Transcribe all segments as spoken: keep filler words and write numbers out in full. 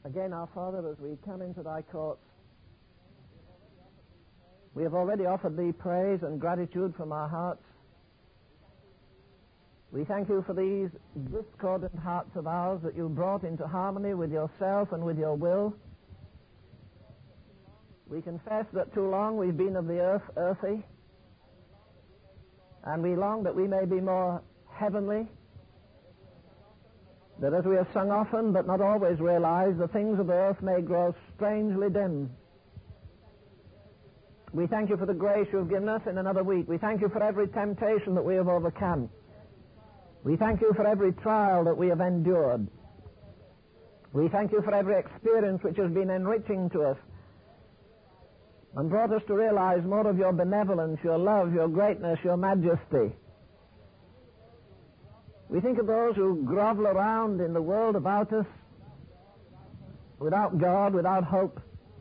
Again, our Father, as we come into thy courts, we have already offered thee praise and gratitude from our hearts. We thank you for these discordant hearts of ours that you brought into harmony with yourself and with your will. We confess that too long we've been of the earth earthy, and we long that we may be more heavenly, that as we have sung often but not always realized, the things of earth may grow strangely dim. We thank you for the grace you have given us in another week. We thank you for every temptation that we have overcome. We thank you for every trial that we have endured. We thank you for every experience which has been enriching to us and brought us to realize more of your benevolence, your love, your greatness, your majesty. We think of those who grovel around in the world about us without God, without hope.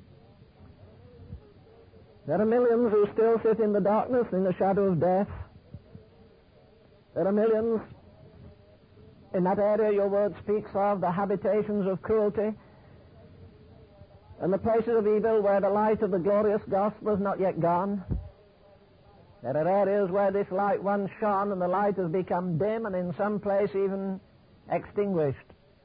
There are millions who still sit in the darkness, in the shadow of death. There are millions in that area your word speaks of, the habitations of cruelty, and the places of evil where the light of the glorious gospel is not yet gone. There are areas where this light once shone and the light has become dim and in some place even extinguished.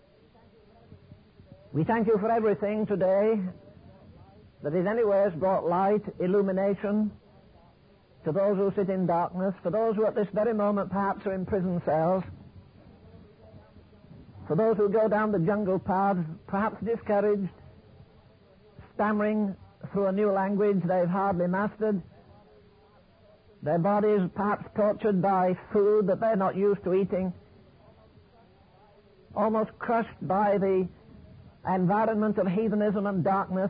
We thank you for everything today that in any way has brought light, illumination to those who sit in darkness, for those who at this very moment perhaps are in prison cells, for those who go down the jungle paths, perhaps discouraged, stammering through a new language they've hardly mastered, their bodies perhaps tortured by food that they're not used to eating, almost crushed by the environment of heathenism and darkness,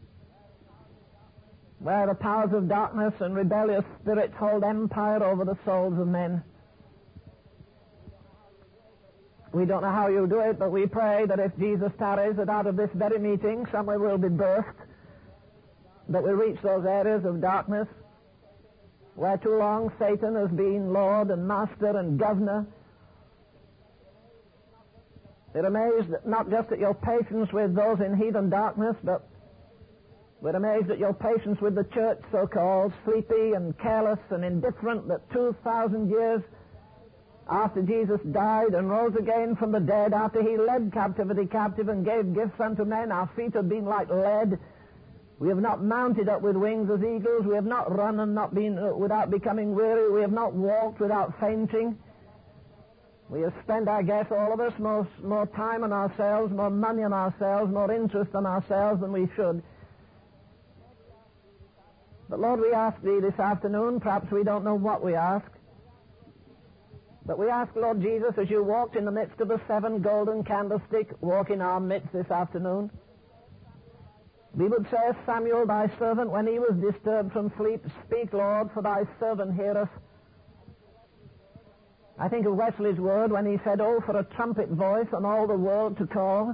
where the powers of darkness and rebellious spirits hold empire over the souls of men. We don't know how you do it, but we pray that if Jesus tarries, that out of this very meeting somewhere will be birthed, that we reach those areas of darkness where too long Satan has been Lord and Master and Governor. We're amazed not just at your patience with those in heathen darkness, but we're amazed at your patience with the church, so-called, sleepy and careless and indifferent, that two thousand years after Jesus died and rose again from the dead, after he led captivity captive and gave gifts unto men, our feet have been like lead. We have not mounted up with wings as eagles. We have not run and not been uh, without becoming weary. We have not walked without fainting. We have spent, I guess, all of us, more, more time on ourselves, more money on ourselves, more interest on ourselves than we should. But Lord, we ask thee this afternoon, perhaps we don't know what we ask, but we ask, Lord Jesus, as you walked in the midst of the seven golden candlestick, walk in our midst this afternoon. We would say, as Samuel, thy servant, when he was disturbed from sleep, speak, Lord, for thy servant heareth. I think of Wesley's word when he said, oh, for a trumpet voice on all the world to call.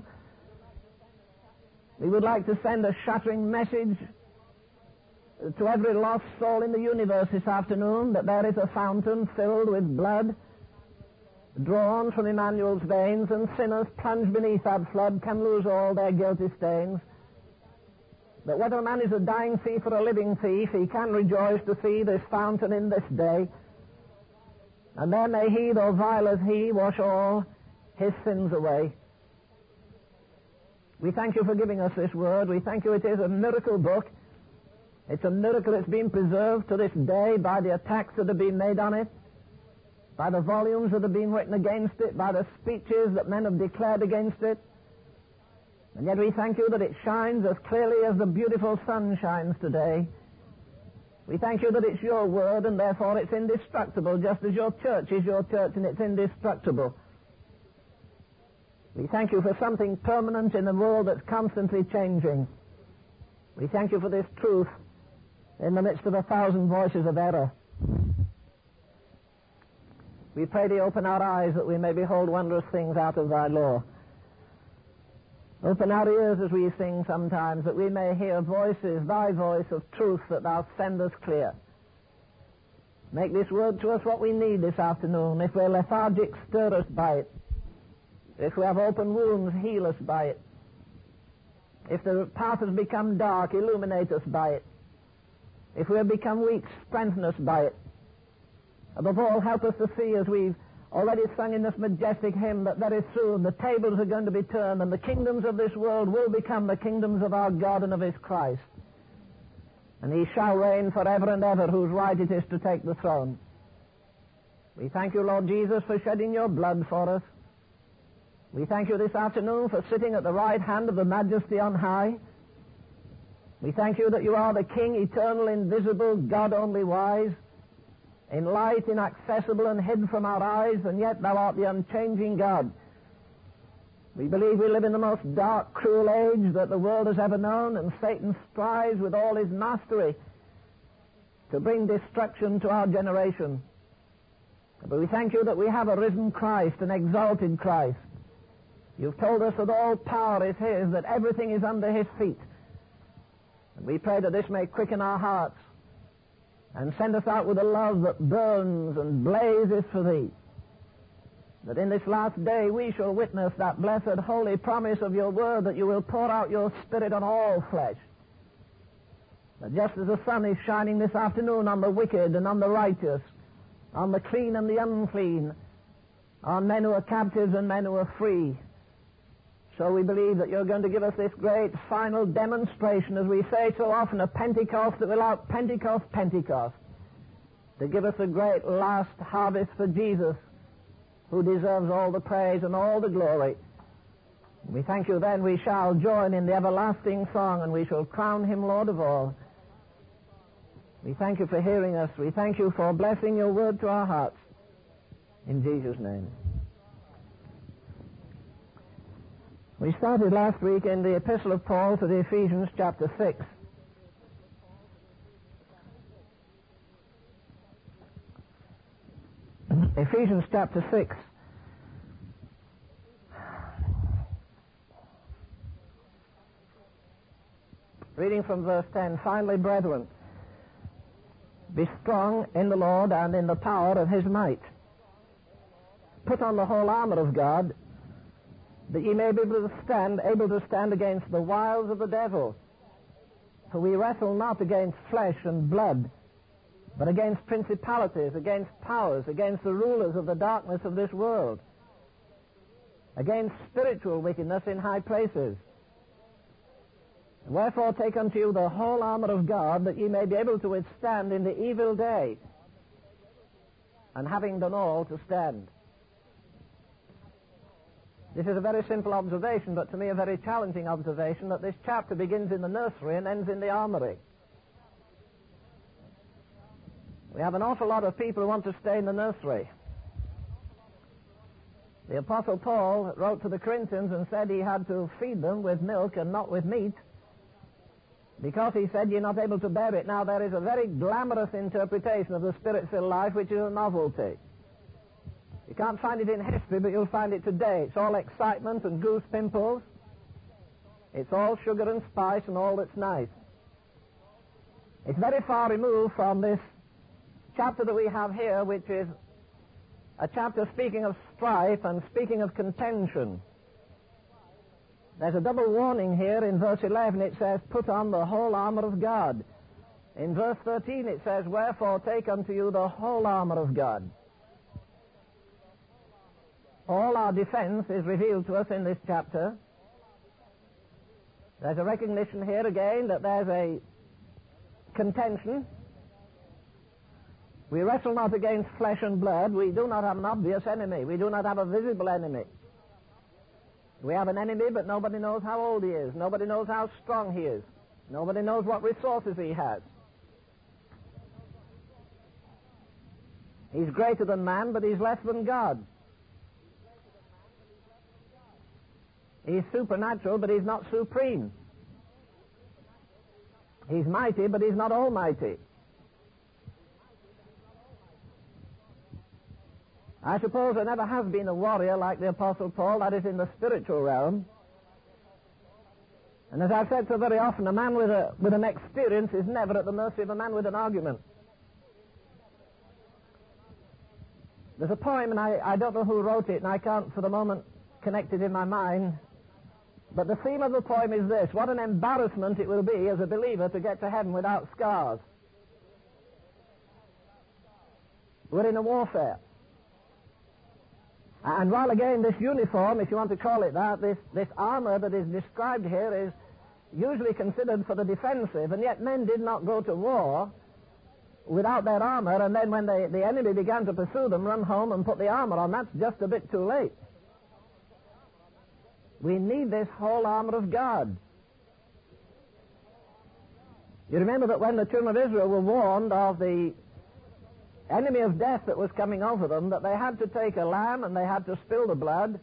We would like to send a shattering message to every lost soul in the universe this afternoon that there is a fountain filled with blood drawn from Emmanuel's veins, and sinners plunged beneath that flood can lose all their guilty stains. That whether a man is a dying thief or a living thief, he can rejoice to see this fountain in this day. And there may he, though vile as he, wash all his sins away. We thank you for giving us this word. We thank you it is a miracle book. It's a miracle it's been preserved to this day by the attacks that have been made on it, by the volumes that have been written against it, by the speeches that men have declared against it. And yet we thank you that it shines as clearly as the beautiful sun shines today. We thank you that it's your word and therefore it's indestructible, just as your church is your church and it's indestructible. We thank you for something permanent in a world that's constantly changing. We thank you for this truth in the midst of a thousand voices of error. We pray thee open our eyes that we may behold wondrous things out of thy law. Open our ears as we sing sometimes, that we may hear voices, thy voice of truth that thou sendest clear. Make this word to us what we need this afternoon. If we're lethargic, stir us by it. If we have open wounds, heal us by it. If the path has become dark, illuminate us by it. If we have become weak, strengthen us by it. Above all, help us to see, as we've already sung in this majestic hymn, that very soon the tables are going to be turned and the kingdoms of this world will become the kingdoms of our God and of his Christ. And he shall reign forever and ever, whose right it is to take the throne. We thank you, Lord Jesus, for shedding your blood for us. We thank you this afternoon for sitting at the right hand of the Majesty on high. We thank you that you are the King, eternal, invisible, God only wise, in light, inaccessible, and hid from our eyes, and yet thou art the unchanging God. We believe we live in the most dark, cruel age that the world has ever known, and Satan strives with all his mastery to bring destruction to our generation. But we thank you that we have a risen Christ, an exalted Christ. You've told us that all power is his, that everything is under his feet. And we pray that this may quicken our hearts and send us out with a love that burns and blazes for thee. That in this last day we shall witness that blessed holy promise of your word, that you will pour out your Spirit on all flesh. That just as the sun is shining this afternoon on the wicked and on the righteous, on the clean and the unclean, on men who are captives and men who are free, so we believe that you're going to give us this great final demonstration, as we say so often, a Pentecost that will out Pentecost Pentecost, to give us a great last harvest for Jesus, who deserves all the praise and all the glory. We thank you then we shall join in the everlasting song, and we shall crown him Lord of all. We thank you for hearing us. We thank you for blessing your word to our hearts. In Jesus' name. We started last week in the Epistle of Paul to the Ephesians, chapter six. Ephesians chapter six. Reading from verse ten, finally, brethren, be strong in the Lord and in the power of his might. Put on the whole armor of God, that ye may be able to stand, able to stand against the wiles of the devil. For we wrestle not against flesh and blood, but against principalities, against powers, against the rulers of the darkness of this world, against spiritual wickedness in high places. Wherefore take unto you the whole armor of God, that ye may be able to withstand in the evil day, and having done all, to stand. This is a very simple observation, but to me a very challenging observation, that this chapter begins in the nursery and ends in the armory. We have an awful lot of people who want to stay in the nursery. The Apostle Paul wrote to the Corinthians and said he had to feed them with milk and not with meat, because he said you're not able to bear it. Now there is a very glamorous interpretation of the Spirit-filled life, which is a novelty. You can't find it in history, but you'll find it today. It's all excitement and goose pimples. It's all sugar and spice and all that's nice. It's very far removed from this chapter that we have here, which is a chapter speaking of strife and speaking of contention. There's a double warning here. In verse eleven it says, put on the whole armor of God. In verse thirteen it says, wherefore take unto you the whole armor of God. All our defense is revealed to us in this chapter. There's a recognition here again that there's a contention. We wrestle not against flesh and blood. We do not have an obvious enemy. We do not have a visible enemy. We have an enemy, but nobody knows how old he is. Nobody knows how strong he is. Nobody knows what resources he has. He's greater than man, but he's less than God. He's supernatural, but he's not supreme. He's mighty, but he's not almighty. I suppose there never has been a warrior like the Apostle Paul, that is in the spiritual realm. And as I've said so very often, a man with a with an experience is never at the mercy of a man with an argument. There's a poem, and I, I don't know who wrote it, and I can't for the moment connect it in my mind. But the theme of the poem is this: what an embarrassment it will be as a believer to get to heaven without scars. We're in a warfare. And while again this uniform, if you want to call it that, this, this armor that is described here is usually considered for the defensive, and yet men did not go to war without their armor, and then when they, the enemy began to pursue them, run home and put the armor on. That's just a bit too late. We need this whole armor of God. You remember that when the children of Israel were warned of the enemy of death that was coming over them, that they had to take a lamb and they had to spill the blood.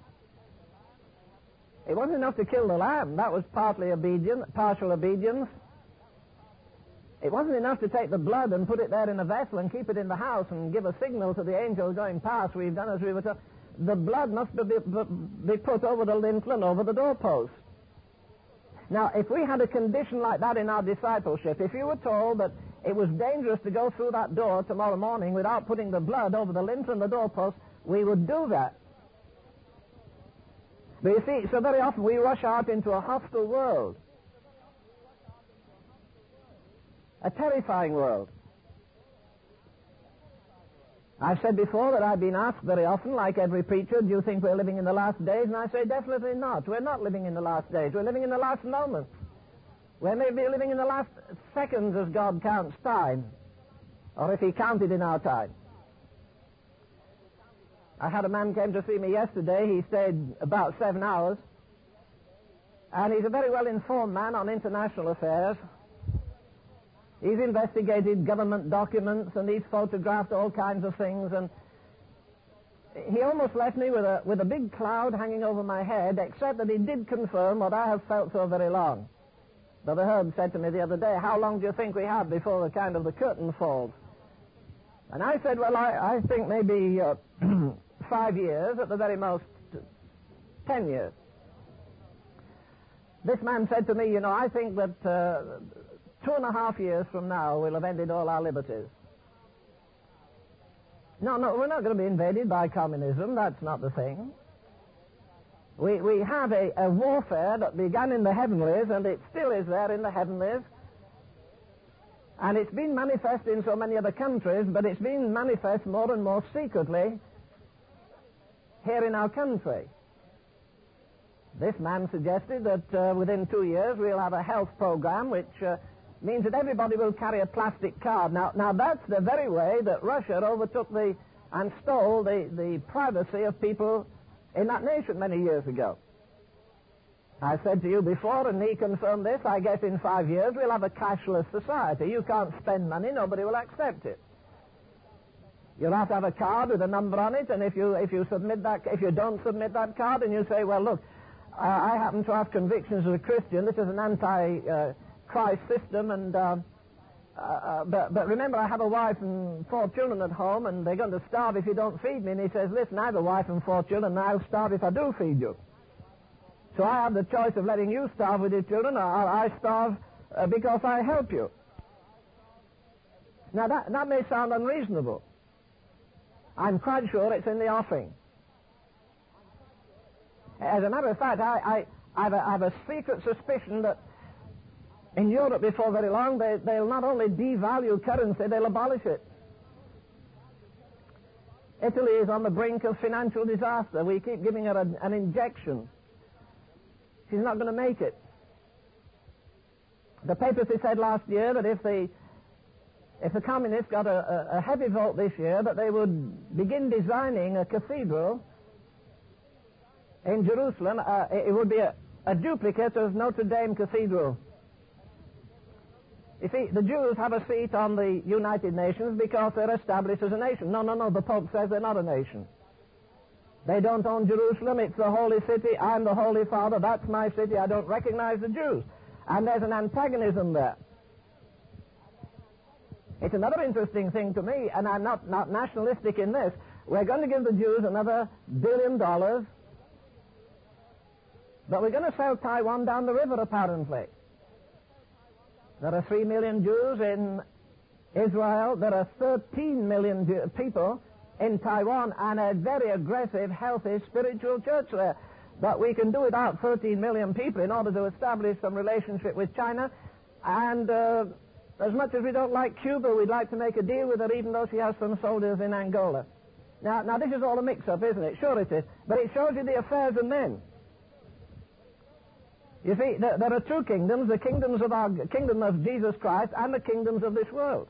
It wasn't enough to kill the lamb. That was partly obedience, partial obedience. It wasn't enough to take the blood and put it there in a vessel and keep it in the house and give a signal to the angel going past. We've done as we were told. The blood must be, be put over the lintel and over the doorpost. Now, if we had a condition like that in our discipleship, if you were told that it was dangerous to go through that door tomorrow morning without putting the blood over the lintel and the doorpost, we would do that. But you see, so very often we rush out into a hostile world, a terrifying world. I've said before that I've been asked very often, like every preacher, do you think we're living in the last days? And I say definitely not. We're not living in the last days. We're living in the last moments. We may be living in the last seconds as God counts time, or if he counted in our time. I had a man came to see me yesterday. He stayed about seven hours, and he's a very well-informed man on international affairs. He's investigated government documents, and he's photographed all kinds of things, and he almost left me with a, with a big cloud hanging over my head, except that he did confirm what I have felt so very long. Brother Herb said to me the other day, how long do you think we have before the kind of the curtain falls? And I said, well, I, I think maybe uh, five years, at the very most, ten years. This man said to me, you know, I think that uh, two and a half years from now we'll have ended all our liberties. No, no, we're not going to be invaded by communism. That's not the thing. We, we have a, a warfare that began in the heavenlies, and it still is there in the heavenlies. And it's been manifest in so many other countries, but it's been manifest more and more secretly here in our country. This man suggested that uh, within two years we'll have a health program which uh, means that everybody will carry a plastic card. Now, now that's the very way that Russia overtook the and stole the, the privacy of people in that nation many years ago. I said to you before, and he confirmed this, I guess in five years we'll have a cashless society. You can't spend money, nobody will accept it. You'll have to have a card with a number on it, and if you if you submit that, if you don't submit that card, and you say, well, look, uh, I happen to have convictions as a Christian. This is an anti-Christ uh, system, and uh, uh, but but remember, I have a wife and four children at home, and they're going to starve if you don't feed me. And he says, listen, I have a wife and four children, and I'll starve if I do feed you. So I have the choice of letting you starve with your children, or I starve uh, because I help you. Now that that may sound unreasonable. I'm quite sure it's in the offing. As a matter of fact, I, I, I, have, a, I have a secret suspicion that in Europe before very long they, they'll not only devalue currency, they'll abolish it. Italy is on the brink of financial disaster. We keep giving her a, an injection. She's not going to make it. The papacy said last year that if the If the communists got a, a, a heavy vote this year, that they would begin designing a cathedral in Jerusalem. Uh, it would be a, a duplicate of Notre Dame Cathedral. You see, the Jews have a seat on the United Nations because they're established as a nation. No, no, no, the Pope says they're not a nation. They don't own Jerusalem. It's the holy city. I'm the Holy Father. That's my city. I don't recognize the Jews. And there's an antagonism there. It's another interesting thing to me, and I'm not, not nationalistic in this. We're going to give the Jews another billion dollars, but we're going to sell Taiwan down the river, apparently. There are three million Jews in Israel. There are thirteen million Jew- people in Taiwan, and a very aggressive, healthy, spiritual church there. but we can do without thirteen million people in order to establish some relationship with China. And uh, as much as we don't like Cuba, we'd like to make a deal with her, even though she has some soldiers in Angola. Now, now this is all a mix-up, isn't it? Sure it is. But it shows you the affairs of men. You see, there, there are two kingdoms, the kingdoms of our kingdom of Jesus Christ and the kingdoms of this world.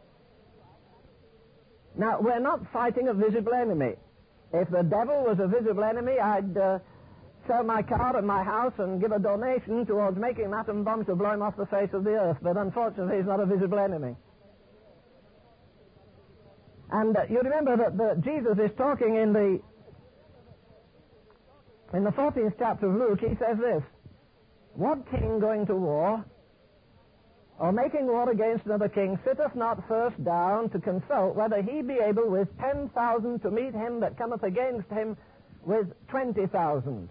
Now, we're not fighting a visible enemy. If the devil was a visible enemy, I'd uh, sell my car and my house and give a donation towards making an atom bomb to blow him off the face of the earth. But unfortunately, he's not a visible enemy. And uh, you remember that the, Jesus is talking in the in the fourteenth chapter of Luke. He says this: "What king going to war, or making war against another king, sitteth not first down to consult whether he be able with ten thousand to meet him that cometh against him with twenty thousand?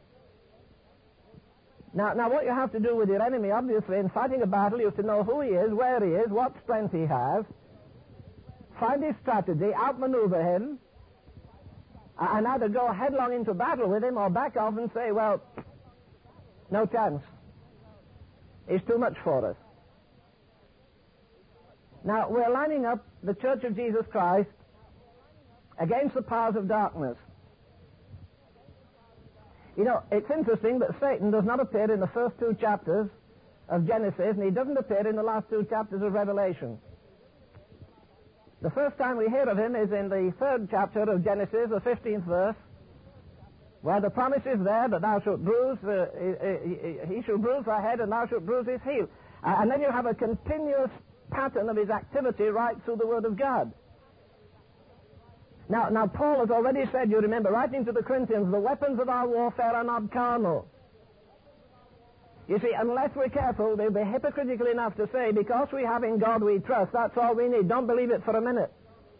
Now, now, what you have to do with your enemy, obviously, in fighting a battle, you have to know who he is, where he is, what strength he has, find his strategy, outmaneuver him, and either go headlong into battle with him or back off and say, well, no chance. He's too much for us. Now, we're lining up the Church of Jesus Christ against the powers of darkness. You know, it's interesting that Satan does not appear in the first two chapters of Genesis, and he doesn't appear in the last two chapters of Revelation. The first time we hear of him is in the third chapter of Genesis, the fifteenth verse, where the promise is there that thou shalt bruise, uh, he, he shall bruise thy head and thou shalt bruise his heel. Uh, and then you have a continuous pattern of his activity right through the Word of God. Now, now Paul has already said, you remember, writing to the Corinthians, the weapons of our warfare are not carnal. You see, unless we're careful, they'll be hypocritical enough to say, because we have in God we trust, that's all we need. Don't believe it for a minute.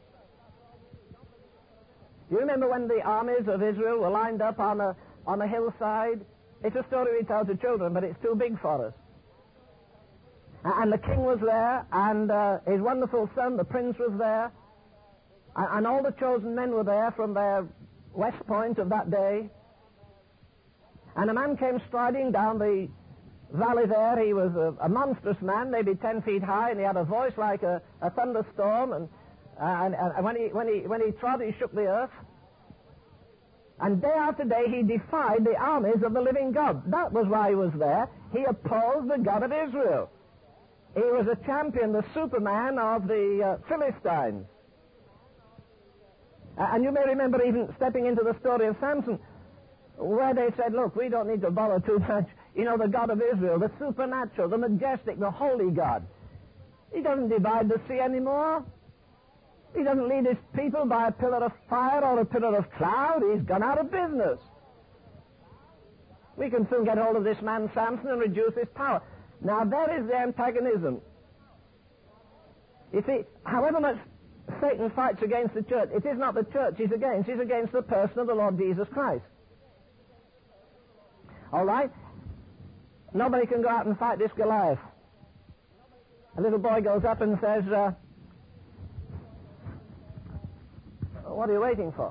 You remember when the armies of Israel were lined up on a, on a hillside? It's a story we tell to children, but it's too big for us. And the king was there, and uh, his wonderful son, the prince, was there, and, and all the chosen men were there from their west point of that day. And a man came striding down the valley there. He was a, a monstrous man, maybe ten feet high, and he had a voice like a, a thunderstorm. And, uh, and, and when he when he when he trod, he shook the earth. And day after day, he defied the armies of the living God. That was why he was there. He opposed the God of Israel. He was a champion, the Superman of the uh, Philistines. Uh, and you may remember even stepping into the story of Samson, where they said, look, we don't need to bother too much. You know, the God of Israel, the supernatural, the majestic, the holy God. He doesn't divide the sea anymore. He doesn't lead his people by a pillar of fire or a pillar of cloud. He's gone out of business. We can soon get hold of this man Samson and reduce his power. Now, there is the antagonism. You see, however much Satan fights against the church, it is not the church he's against. He's against the person of the Lord Jesus Christ. All right? Nobody can go out and fight this Goliath. A little boy goes up and says, uh, what are you waiting for?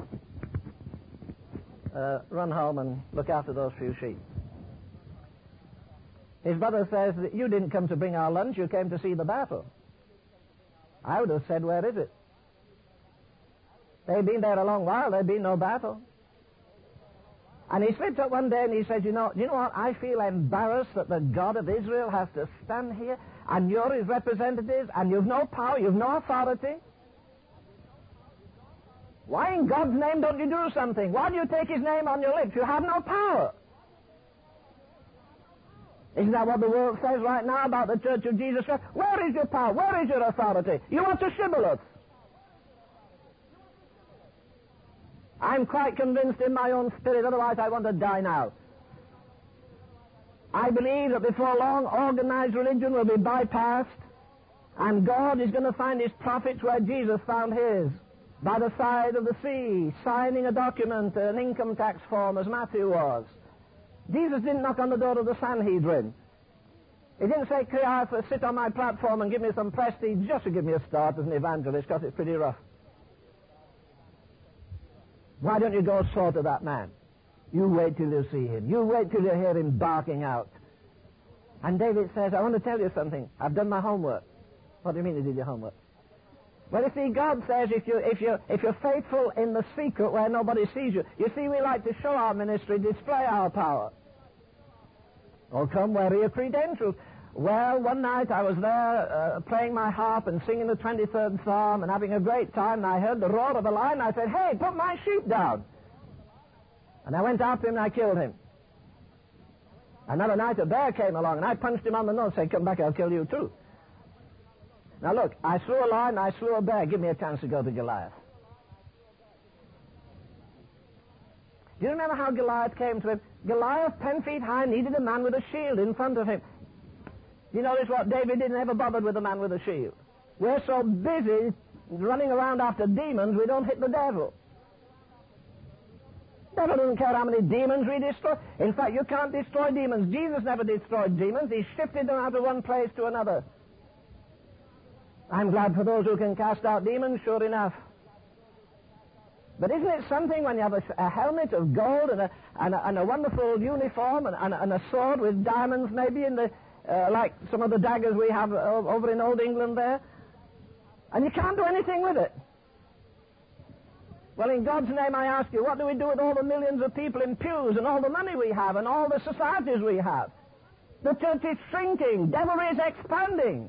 Uh, run home and look after those few sheep. His brother says, that you didn't come to bring our lunch, you came to see the battle. I would have said, where is it? They've been there a long while, there'd been no battle. And he slipped up one day and he said, you know, you know what, I feel embarrassed that the God of Israel has to stand here, and you're his representatives, and you've no power, you've no authority. Why in God's name don't you do something? Why do you take his name on your lips? You have no power. Isn't that what the world says right now about the Church of Jesus Christ? Where is your power? Where is your authority? You want to shibboleth. I'm quite convinced in my own spirit, otherwise I want to die now. I believe that before long, organized religion will be bypassed, and God is going to find his prophets where Jesus found his, by the side of the sea, signing a document, an income tax form, as Matthew was. Jesus didn't knock on the door of the Sanhedrin. He didn't say, Caiaphas, sit on my platform and give me some prestige just to give me a start as an evangelist, because it's pretty rough. Why don't you go so to that man? You wait till you see him. You wait till you hear him barking out. And David says, I want to tell you something. I've done my homework. What do you mean you did your homework? Well, you see, God says if, you, if, you, if you're faithful in the secret where nobody sees you. You see, we like to show our ministry, display our power. Oh, come, where are your credentials? Well, one night I was there uh, playing my harp and singing the twenty-third Psalm and having a great time, and I heard the roar of a lion. I said, hey, put my sheep down. And I went after him and I killed him. Another night a bear came along and I punched him on the nose, said, come back, I'll kill you too. Now look, I slew a lion, I slew a bear. Give me a chance to go to Goliath. Do you remember how Goliath came to him? Goliath, ten feet high, needed a man with a shield in front of him. You notice what David didn't ever bothered with a man with a shield. We're so busy running around after demons, we don't hit the devil. The devil doesn't care how many demons we destroy. In fact, you can't destroy demons. Jesus never destroyed demons. He shifted them out of one place to another. I'm glad for those who can cast out demons, sure enough. But isn't it something when you have a, a helmet of gold and a, and a, and a wonderful uniform and, and, and a sword with diamonds maybe in the, uh, like some of the daggers we have over in Old England there, and you can't do anything with it? Well, in God's name I ask you, what do we do with all the millions of people in pews and all the money we have and all the societies we have? The church is shrinking. Devilry is expanding.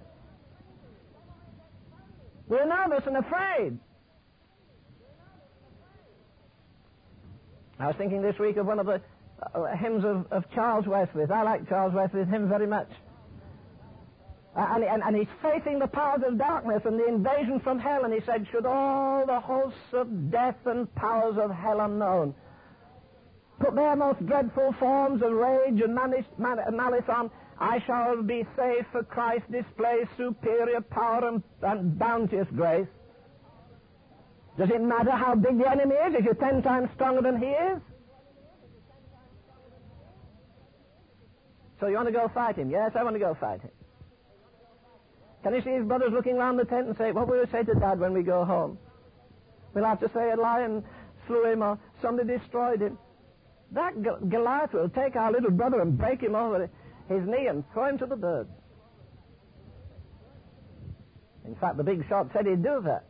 We're nervous and afraid. I was thinking this week of one of the uh, hymns of, of Charles Wesley's. I like Charles Wesley's hymn very much. Uh, and, and, and he's facing the powers of darkness and the invasion from hell, and he said, should all the hosts of death and powers of hell unknown put their most dreadful forms of rage and malice, malice on, I shall be safe, for Christ displays superior power and, and bounteous grace. Does it matter how big the enemy is if you're ten times stronger than he is? So you want to go fight him? Yes, I want to go fight him. Can you see his brothers looking round the tent and say, what will we say to Dad when we go home? We'll have to say a lion slew him or somebody destroyed him. That Goliath will take our little brother and break him over his knee and throw him to the birds. In fact, the big shot said he'd do that.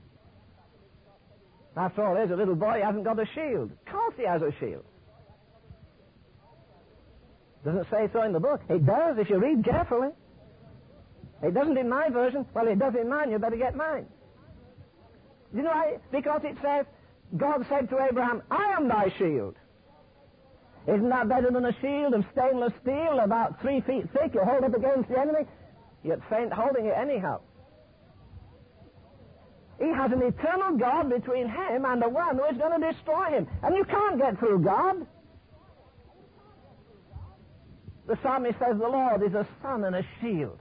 After all, there's a little boy, he hasn't got a shield. Of course he has a shield. Doesn't say so in the book. It does if you read carefully. It doesn't in my version. Well, it does in mine. You better get mine. You know why? Because it says, God said to Abraham, I am thy shield. Isn't that better than a shield of stainless steel about three feet thick? You hold it against the enemy, you'd faint holding it anyhow. He has an eternal God between him and the one who is going to destroy him. And you can't get through God. The psalmist says the Lord is a sun and a shield.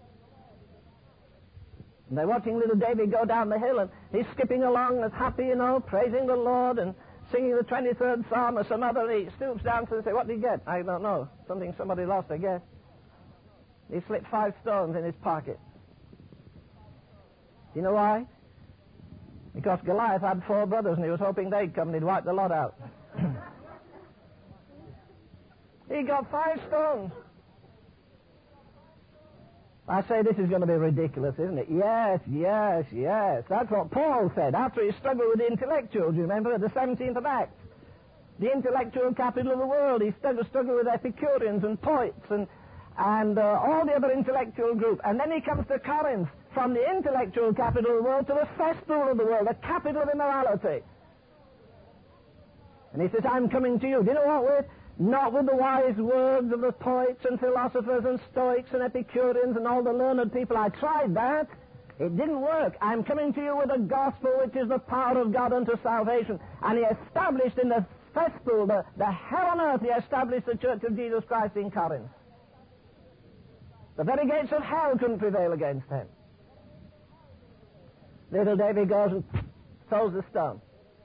And they're watching little David go down the hill, and he's skipping along as happy, you know, praising the Lord and singing the twenty-third Psalm or some other. He stoops down to and says, what did he get? I don't know. Something somebody lost, I guess. He slipped five stones in his pocket. You know why? Because Goliath had four brothers and he was hoping they'd come and he'd wipe the lot out. He got five stones. I say this is going to be ridiculous, isn't it? Yes, yes, yes. That's what Paul said after he struggled with the intellectuals, you remember, at the seventeenth of Acts. The intellectual capital of the world. He struggled, struggled with Epicureans and poets and, and uh, all the other intellectual group. And then he comes to Corinth, from the intellectual capital of the world to the cesspool of the world, the capital of immorality. And he says, I'm coming to you. Do you know what with? Not with the wise words of the poets and philosophers and Stoics and Epicureans and all the learned people. I tried that. It didn't work. I'm coming to you with a gospel which is the power of God unto salvation. And he established in the cesspool, the, the hell on earth, he established the Church of Jesus Christ in Corinth. The very gates of hell couldn't prevail against him. Little David goes and throws the stone.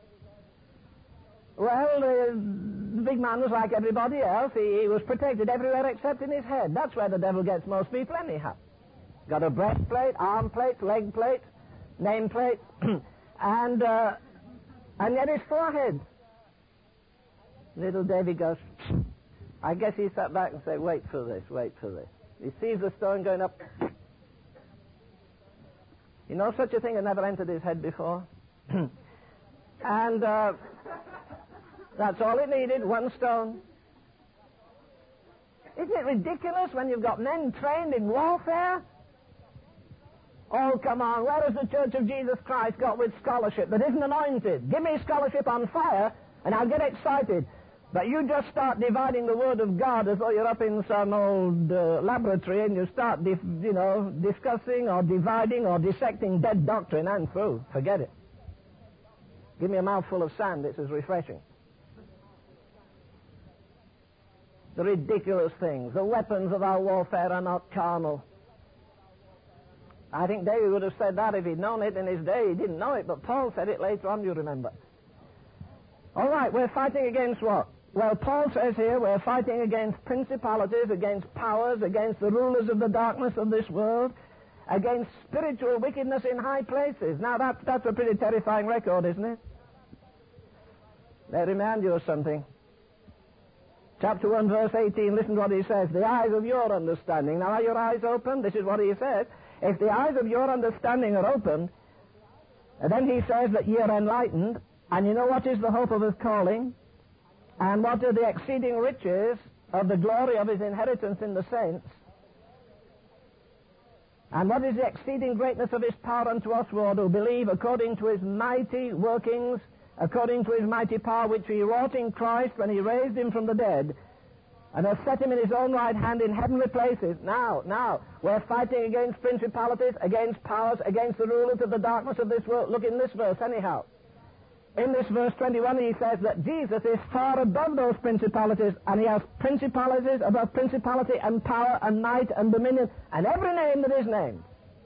Well, the, the big man was like everybody else. He, he was protected everywhere except in his head. That's where the devil gets most people anyhow. Got a breastplate, arm plate, leg plate, name plate, and uh, and yet his forehead. Little Davy goes, I guess he sat back and said, wait for this, wait for this. He sees the stone going up. You know, such a thing had never entered his head before. And uh, that's all it needed, one stone. Isn't it ridiculous when you've got men trained in warfare? Oh, come on, where has the Church of Jesus Christ got with scholarship that isn't anointed? Give me scholarship on fire, and I'll get excited. But you just start dividing the Word of God as though you're up in some old uh, laboratory, and you start, dif- you know, discussing or dividing or dissecting dead doctrine and through. Forget it. Give me a mouthful of sand, it's as refreshing. The ridiculous things. The weapons of our warfare are not carnal. I think David would have said that if he'd known it in his day. He didn't know it, but Paul said it later on, you remember. All right, we're fighting against what? Well, Paul says here we're fighting against principalities, against powers, against the rulers of the darkness of this world, against spiritual wickedness in high places. Now, that's, that's a pretty terrifying record, isn't it? They remind you of something. Chapter one, verse eighteen, listen to what he says. The eyes of your understanding. Now, are your eyes open? This is what he says. If the eyes of your understanding are opened, and then he says that ye are enlightened, and you know what is the hope of his calling, and what are the exceeding riches of the glory of his inheritance in the saints, and what is the exceeding greatness of his power unto us who believe, according to his mighty workings, according to his mighty power which he wrought in Christ when he raised him from the dead, and has set him in his own right hand in heavenly places. Now, now, we're fighting against principalities, against powers, against the rulers of the darkness of this world. Look in this verse anyhow. In this verse twenty-one, he says that Jesus is far above those principalities, and he has principalities above principality and power and might and dominion and every name that is named.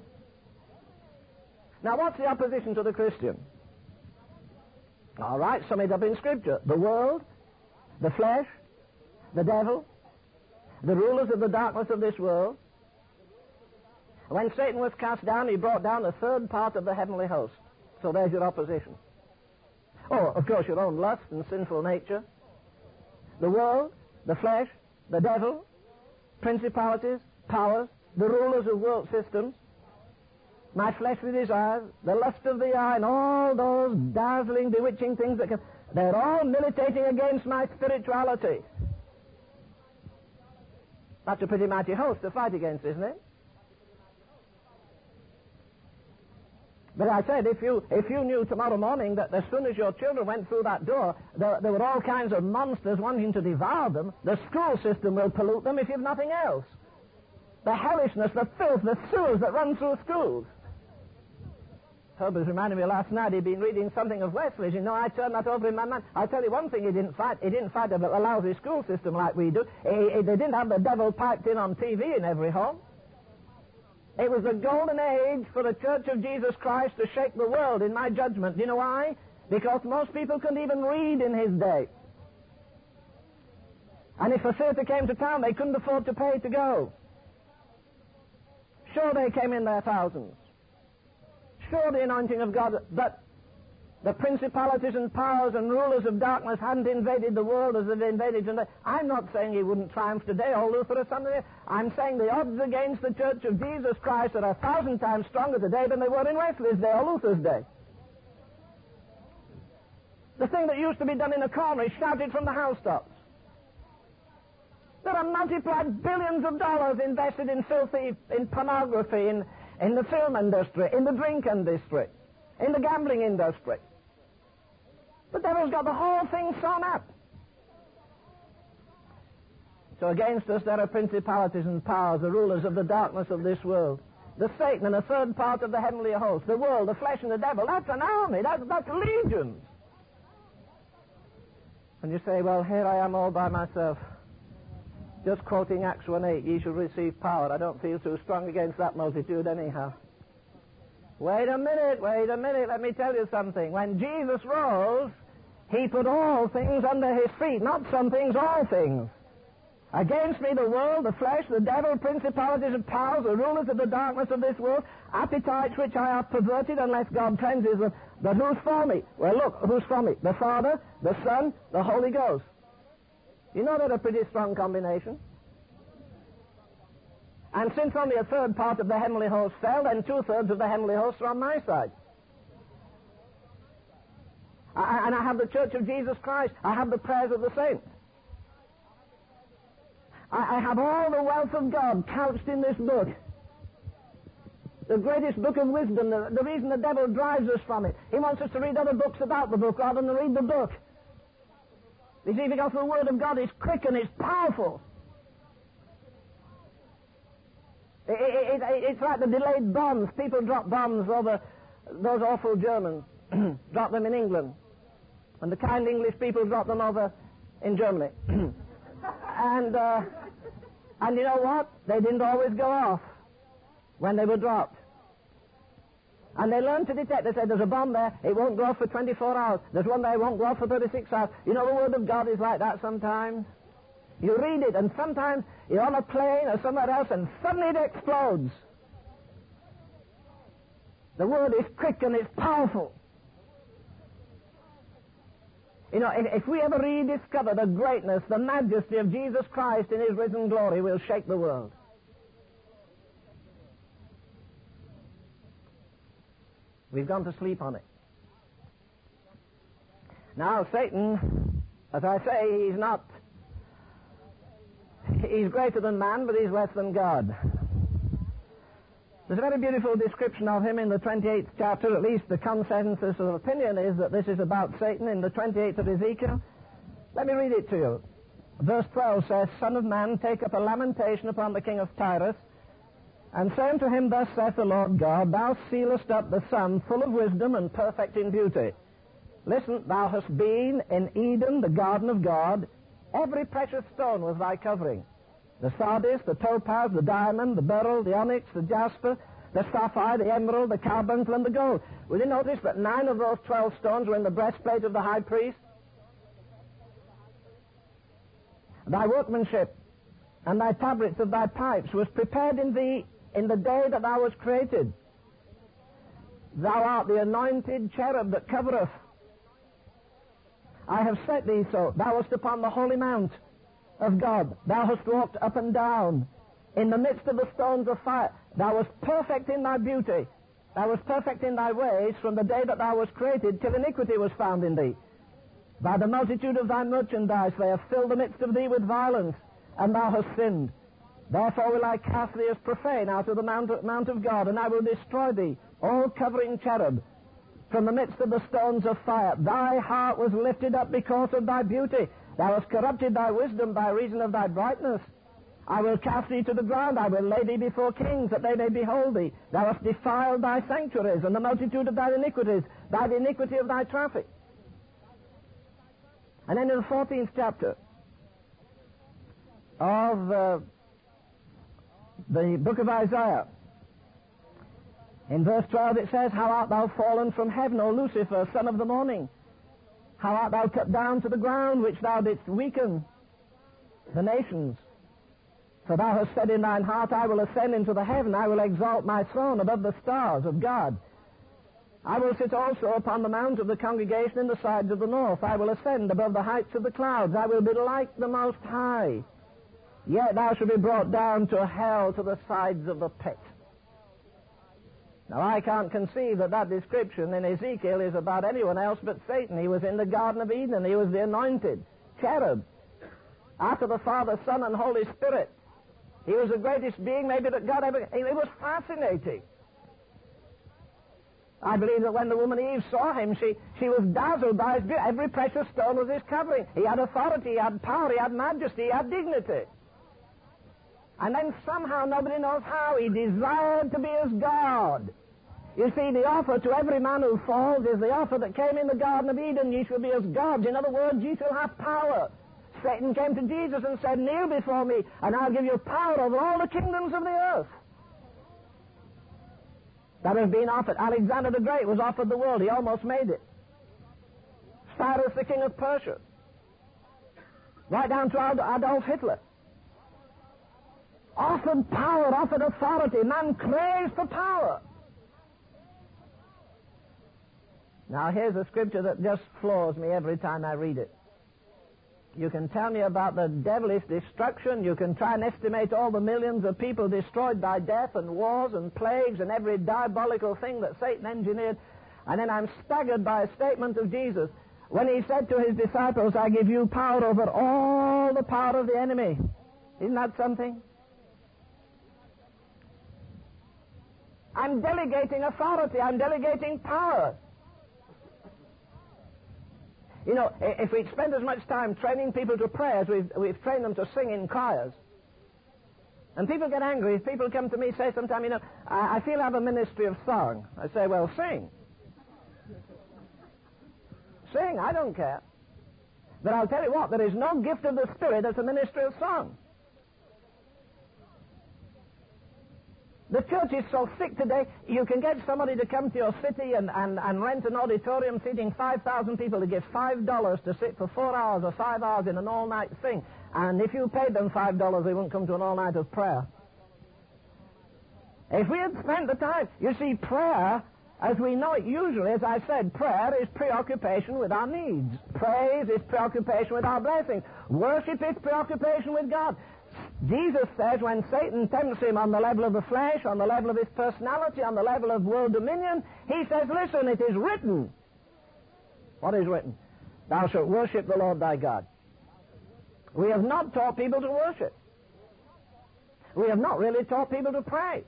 Now, what's the opposition to the Christian? All right, sum it up in Scripture. The world, the flesh, the devil, the rulers of the darkness of this world. When Satan was cast down, he brought down a third part of the heavenly host. So there's your opposition. Oh, of course, your own lust and sinful nature. The world, the flesh, the devil, principalities, powers, the rulers of world systems, my fleshly desires, the lust of the eye, and all those dazzling, bewitching things that can... They're all militating against my spirituality. That's a pretty mighty host to fight against, isn't it? But I said, if you if you knew tomorrow morning that as soon as your children went through that door, there, there were all kinds of monsters wanting to devour them, the school system will pollute them if you've nothing else. The hellishness, the filth, the sewers that run through schools. Herbert reminded me last night he'd been reading something of Wesley's. You know, I turned that over in my mind. I'll tell you one thing he didn't fight. He didn't fight a lousy school system like we do. He, he, they didn't have the devil piped in on T V in every home. It was the golden age for the Church of Jesus Christ to shake the world, in my judgment. Do you know why? Because most people couldn't even read in his day. And if a theater came to town, they couldn't afford to pay to go. Sure, they came in their thousands. Sure, the anointing of God, but the principalities and powers and rulers of darkness hadn't invaded the world as they've invaded today. I'm not saying he wouldn't triumph today, or Luther or something. I'm saying the odds against the Church of Jesus Christ are a thousand times stronger today than they were in Wesley's day or Luther's day. The thing that used to be done in a corner is shouted from the housetops. There are multiplied billions of dollars invested in filthy, in pornography, in, in the film industry, in the drink industry, in the gambling industry. The devil's got the whole thing sewn up. So against us there are principalities and powers, the rulers of the darkness of this world. The Satan and a third part of the heavenly host, the world, the flesh and the devil. That's an army. That's, that's legions. And you say, well, here I am all by myself. Just quoting Acts one eight, ye shall receive power. I don't feel too strong against that multitude anyhow. Wait a minute, wait a minute, let me tell you something. When Jesus rose, he put all things under his feet, not some things, all things. Against me the world, the flesh, the devil, principalities and powers, the rulers of the darkness of this world, appetites which I have perverted unless God cleanses them. But who's for me? Well, look, who's for me? The Father, the Son, the Holy Ghost. You know they're a pretty strong combination. And since only a third part of the heavenly host fell, then two-thirds of the heavenly hosts are on my side. I, and I have the Church of Jesus Christ. I have the prayers of the saints. I, I have all the wealth of God couched in this book. The greatest book of wisdom. The, the reason the devil drives us from it. He wants us to read other books about the book rather than read the book. You see, because the Word of God is quick and it's powerful. It, it, it, it's like the delayed bombs. People drop bombs over those awful Germans. Drop them in England. And the kind English people drop them over in Germany. and, uh, and you know what? They didn't always go off when they were dropped. And they learned to detect. They said, there's a bomb there, it won't go off for twenty-four hours. There's one there, it won't go off for thirty-six hours. You know, the Word of God is like that sometimes. You read it, and sometimes you're on a plane or somewhere else, and suddenly it explodes. The Word is quick and it's powerful. You know, if, if we ever rediscover the greatness, the majesty of Jesus Christ in His risen glory, we'll shake the world. We've gone to sleep on it. Now, Satan, as I say, he's not... He's greater than man, but he's less than God. There's a very beautiful description of him in the twenty-eighth chapter. At least the consensus of opinion is that this is about Satan in the twenty-eighth of Ezekiel. Let me read it to you. Verse twelve says, Son of man, take up a lamentation upon the king of Tyrus, and say unto him, Thus saith the Lord God, Thou sealest up the sun, full of wisdom and perfect in beauty. Listen, thou hast been in Eden, the garden of God. Every precious stone was thy covering. The sardis, the topaz, the diamond, the beryl, the onyx, the jasper, the sapphire, the emerald, the carbuncle, and the gold. Will you notice that nine of those twelve stones were in the breastplate of the high priest? Thy workmanship and thy tabrets of thy pipes was prepared in thee in the day that thou wast created. Thou art the anointed cherub that covereth. I have set thee so. Thou wast upon the holy mount of God. Thou hast walked up and down in the midst of the stones of fire. Thou wast perfect in thy beauty. Thou wast perfect in thy ways from the day that thou wast created till iniquity was found in thee. By the multitude of thy merchandise they have filled the midst of thee with violence, and thou hast sinned. Therefore will I cast thee as profane out of the mount, mount of God, and I will destroy thee, all covering cherub, from the midst of the stones of fire. Thy heart was lifted up because of thy beauty. Thou hast corrupted thy wisdom by reason of thy brightness. I will cast thee to the ground. I will lay thee before kings, that they may behold thee. Thou hast defiled thy sanctuaries, and the multitude of thy iniquities, by the iniquity of thy traffic. And then in the fourteenth chapter of uh, the book of Isaiah, in verse twelve it says, How art thou fallen from heaven, O Lucifer, son of the morning? How art thou cut down to the ground, which thou didst weaken the nations? For thou hast said in thine heart, I will ascend into the heaven, I will exalt my throne above the stars of God. I will sit also upon the mount of the congregation in the sides of the north. I will ascend above the heights of the clouds. I will be like the Most High. Yet thou shalt be brought down to hell, to the sides of the pit. Now, I can't conceive that that description in Ezekiel is about anyone else but Satan. He was in the Garden of Eden. He was the anointed cherub, after the Father, Son, and Holy Spirit. He was the greatest being maybe that God ever... It was fascinating. I believe that when the woman Eve saw him, she, she was dazzled by his beauty. Every precious stone was his covering. He had authority, he had power, he had majesty, he had dignity. And then somehow, nobody knows how, he desired to be as God. You see, the offer to every man who falls is the offer that came in the Garden of Eden. Ye shall be as gods. In other words, ye shall have power. Satan came to Jesus and said, Kneel before me, and I'll give you power over all the kingdoms of the earth. That has been offered. Alexander the Great was offered the world. He almost made it. Cyrus, the king of Persia. Right down to Adolf Hitler. Offered power, offered authority. Man craves for power. Now here's a scripture that just floors me every time I read it. You can tell me about the devilish destruction. You can try and estimate all the millions of people destroyed by death and wars and plagues and every diabolical thing that Satan engineered. And then I'm staggered by a statement of Jesus when he said to his disciples, I give you power over all the power of the enemy. Isn't that something? I'm delegating authority. I'm delegating power. You know, if we'd spend as much time training people to pray as we've, we've trained them to sing in choirs, and people get angry if people come to me and say sometime, you know, I, I feel I have a ministry of song. I say, well, sing. Sing, I don't care. But I'll tell you what, there is no gift of the Spirit that's a ministry of song. The church is so sick today, you can get somebody to come to your city and, and, and rent an auditorium seating five thousand people to give five dollars to sit for four hours or five hours in an all-night thing. And if you paid them five dollars, they wouldn't come to an all-night of prayer. If we had spent the time, you see, prayer, as we know it usually, as I said, prayer is preoccupation with our needs. Praise is preoccupation with our blessings. Worship is preoccupation with God. Jesus says when Satan tempts him on the level of the flesh, on the level of his personality, on the level of world dominion, he says, listen, it is written. What is written? Thou shalt worship the Lord thy God. We have not taught people to worship. We have not really taught people to pray.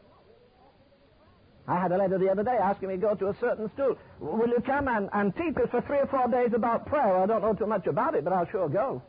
I had a letter the other day asking me to go to a certain school. Will you come and, and teach us for three or four days about prayer? Well, I don't know too much about it, but I'll sure go.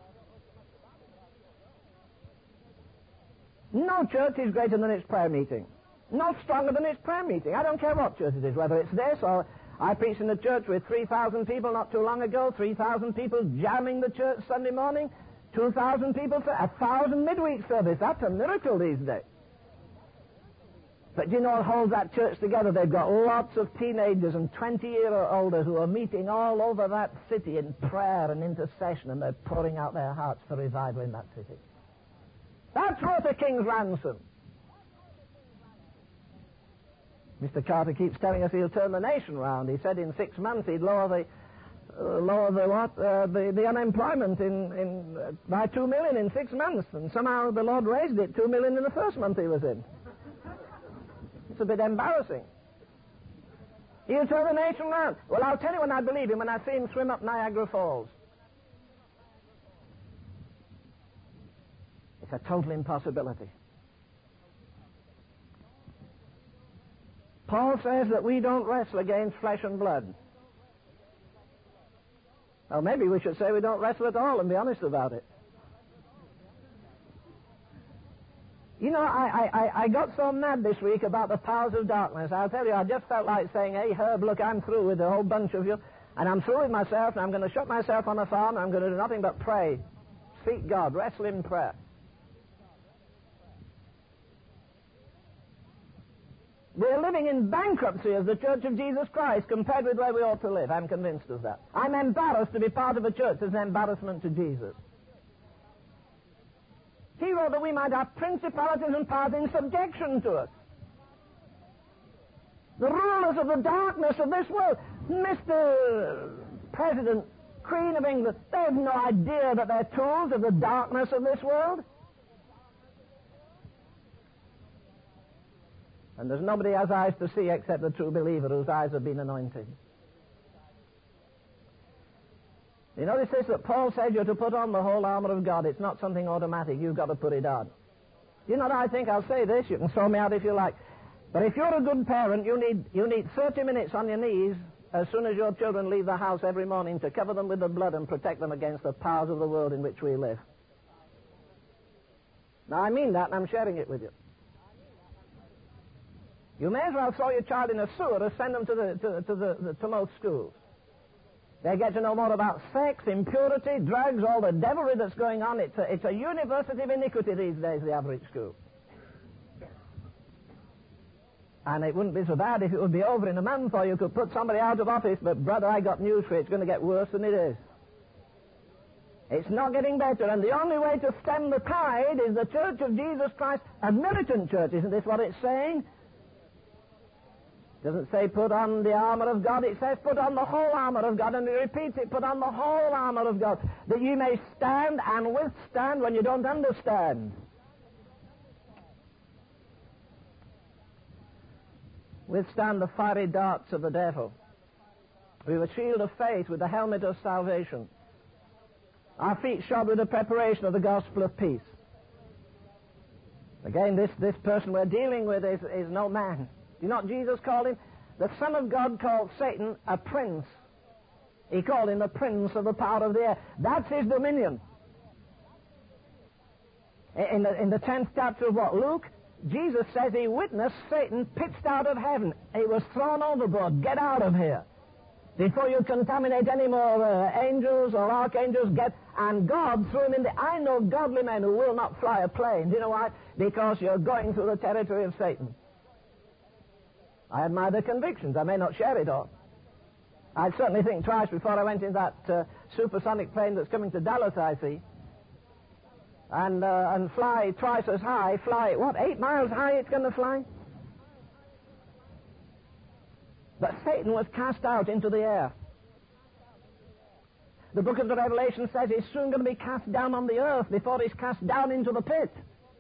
No church is greater than its prayer meeting. No stronger than its prayer meeting. I don't care what church it is, whether it's this or I preached in a church with three thousand people not too long ago, three thousand people jamming the church Sunday morning, two thousand people, a thousand midweek service. That's a miracle these days. But do you know what holds that church together? They've got lots of teenagers and twenty-year-olders who are meeting all over that city in prayer and intercession, and they're pouring out their hearts for revival in that city. That's worth a king's ransom. Mister Carter keeps telling us he'll turn the nation round. He said in six months he'd lower the uh, lower the what uh, the, the unemployment in, in uh, by two million in six months, and somehow the Lord raised it two million in the first month he was in. It's a bit embarrassing. He'll turn the nation round. Well, I'll tell you when I believe him, when I see him swim up Niagara Falls. It's a total impossibility. Paul says that we don't wrestle against flesh and blood. Well, maybe we should say we don't wrestle at all and be honest about it. You know, I, I, I got so mad this week about the powers of darkness. I'll tell you, I just felt like saying, hey, Herb, look, I'm through with a whole bunch of you, and I'm through with myself, and I'm going to shut myself on a farm, and I'm going to do nothing but pray. Seek God, wrestle in prayer. We're living in bankruptcy as the Church of Jesus Christ compared with where we ought to live. I'm convinced of that. I'm embarrassed to be part of a church that's an embarrassment to Jesus. He wrote that we might have principalities and powers in subjection to us. The rulers of the darkness of this world, Mister President, Queen of England, they have no idea that they're tools of the darkness of this world. And there's nobody has eyes to see except the true believer whose eyes have been anointed. You notice this, that Paul said you're to put on the whole armor of God. It's not something automatic. You've got to put it on. You know what I think? I'll say this. You can throw me out if you like. But if you're a good parent, you need, you need thirty minutes on your knees as soon as your children leave the house every morning to cover them with the blood and protect them against the powers of the world in which we live. Now, I mean that, and I'm sharing it with you. You may as well throw your child in a sewer or send them to the to, to the, the to most schools. They get to know more about sex, impurity, drugs, all the devilry that's going on. It's a, it's a university of iniquity these days, the average school. And it wouldn't be so bad if it would be over in a month, or you could put somebody out of office, but brother, I got news for you, it's going to get worse than it is. It's not getting better, and the only way to stem the tide is the Church of Jesus Christ, a militant church, isn't this what it's saying? Doesn't say put on the armor of God. It says put on the whole armor of God. And it repeats it, put on the whole armor of God, that you may stand and withstand when you don't understand. Withstand the fiery darts of the devil. We have a shield of faith with the helmet of salvation. Our feet shod with the preparation of the gospel of peace. Again, this, this person we're dealing with is, is no man. You know what Jesus called him? The Son of God called Satan a prince. He called him the prince of the power of the air. That's his dominion. In the, in the tenth chapter of what? Luke, Jesus says he witnessed Satan pitched out of heaven. He was thrown overboard. Get out of here. Before you contaminate any more uh, angels or archangels, get... And God threw him in the... I know godly men who will not fly a plane. Do you know why? Because you're going through the territory of Satan. I admire their convictions. I may not share it all. I'd certainly think twice before I went in that uh, supersonic plane that's coming to Dallas, I see. And, uh, and fly twice as high. Fly, what, eight miles high it's going to fly? But Satan was cast out into the air. The book of the Revelation says he's soon going to be cast down on the earth before he's cast down into the pit.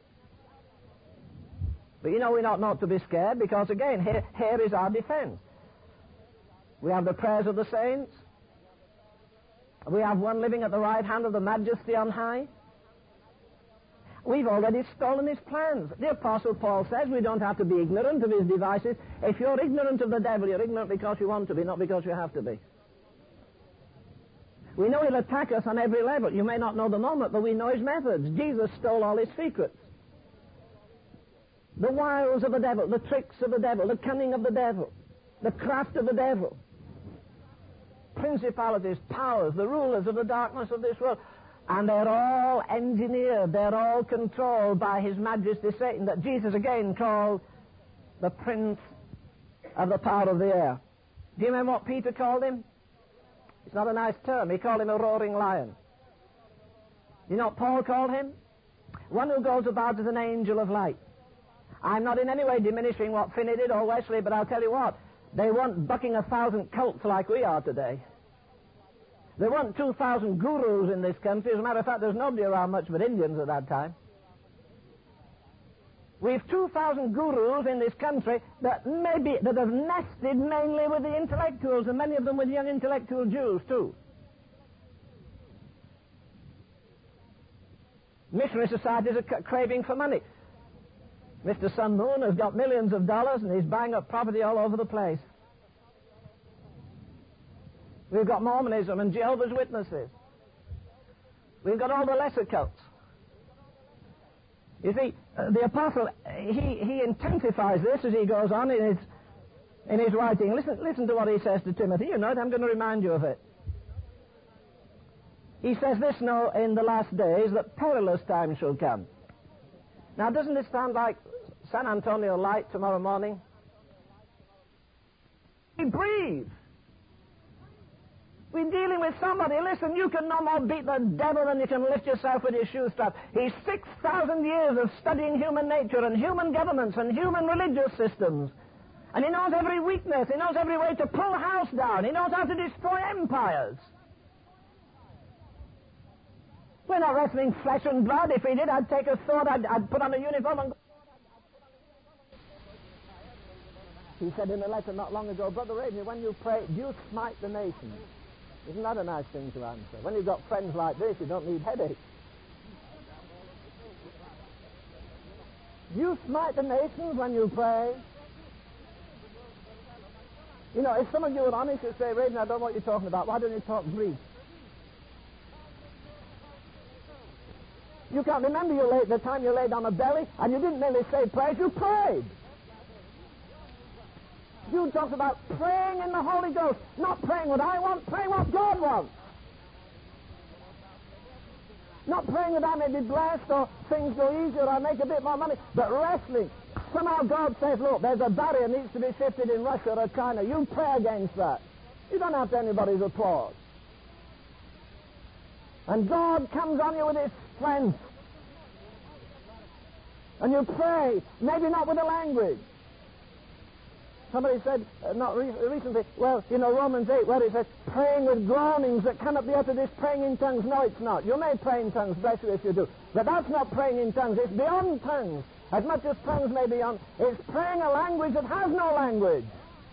But you know, we're not not to be scared, because again, here, here is our defense. We have the prayers of the saints. We have one living at the right hand of the Majesty on high. We've already stolen his plans. The Apostle Paul says we don't have to be ignorant of his devices. If you're ignorant of the devil, you're ignorant because you want to be, not because you have to be. We know he'll attack us on every level. You may not know the moment, but we know his methods. Jesus stole all his secrets. The wiles of the devil, the tricks of the devil, the cunning of the devil, the craft of the devil, principalities, powers, the rulers of the darkness of this world. And they're all engineered, they're all controlled by His Majesty Satan, that Jesus again called the prince of the power of the air. Do you remember what Peter called him? It's not a nice term. He called him a roaring lion. You know what Paul called him? One who goes about as an angel of light. I'm not in any way diminishing what Finney did or Wesley, but I'll tell you what, they weren't bucking a thousand cults like we are today. There weren't two thousand gurus in this country. As a matter of fact, there's nobody around much but Indians at that time. We've two thousand gurus in this country that maybe that have nested mainly with the intellectuals, and many of them with young intellectual Jews too. Missionary societies are c- craving for money. Mister Sun Moon has got millions of dollars and he's buying up property all over the place. We've got Mormonism and Jehovah's Witnesses. We've got all the lesser cults. You see, uh, the apostle, he, he intensifies this as he goes on in his, in his writing. Listen, listen to what he says to Timothy. You know it, I'm going to remind you of it. He says this now in the last days, that perilous times shall come. Now, doesn't this sound like San Antonio light tomorrow morning? He breathes. We're dealing with somebody. Listen, you can no more beat the devil than you can lift yourself with your shoe strap. He's six thousand years of studying human nature and human governments and human religious systems. And he knows every weakness. He knows every way to pull a house down. He knows how to destroy empires. We're not wrestling flesh and blood. If he did, I'd take a sword, I'd, I'd put on a uniform and... He said in a letter not long ago, Brother Raveney, when you pray, do you smite the nations? Isn't that a nice thing to answer? When you've got friends like this, you don't need headaches. Do you smite the nations when you pray? You know, if some of you are honest, you say, Raveney, I don't know what you're talking about. Why don't you talk Greek? You can't remember you laid, the time you laid on a belly and you didn't merely say prayers, you prayed. You talked about praying in the Holy Ghost, not praying what I want, praying what God wants. Not praying that I may be blessed or things go easier or I make a bit more money, but wrestling. Somehow God says, look, there's a barrier needs to be shifted in Russia or China. You pray against that. You don't have to anybody's applause. And God comes on you with His strength. And you pray, maybe not with a language. Somebody said, uh, not re- recently, well, you know, Romans eight, where it says, praying with groanings that cannot be uttered is praying in tongues. No, it's not. You may pray in tongues, bless you if you do. But that's not praying in tongues. It's beyond tongues. As much as tongues may be on, it's praying a language that has no language.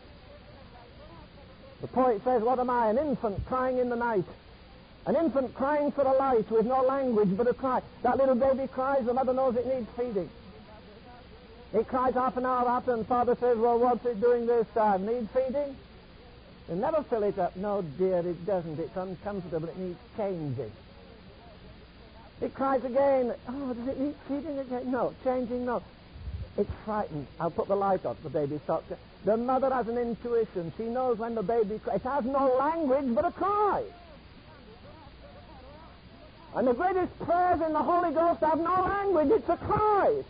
The poet says, what am I? An infant crying in the night. An infant crying for a light with no language but a cry. That little baby cries, the mother knows it needs feeding. It cries half an hour after, and father says, well, what's it doing this time? Needs feeding? You never fill it up. No, dear, it doesn't. It's uncomfortable. It needs changing. It cries again. Oh, does it need feeding again? No. Changing? No. It's frightened. I'll put the light on. The baby stops. The mother has an intuition. She knows when the baby cries. It has no language but a cry. And the greatest prayers in the Holy Ghost have no language. It's a cry.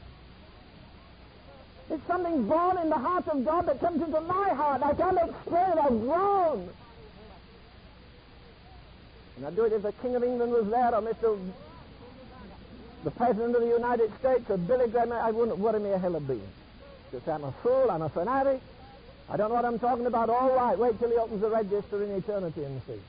It's something born in the heart of God that comes into my heart. I can't explain it. I groan. And I'd do it if the King of England was there, or Mister the President of the United States, or Billy Graham. I wouldn't worry me a hill of beans. Because I'm a fool, I'm a fanatic. I don't know what I'm talking about. All right, wait till he opens the register in eternity and see.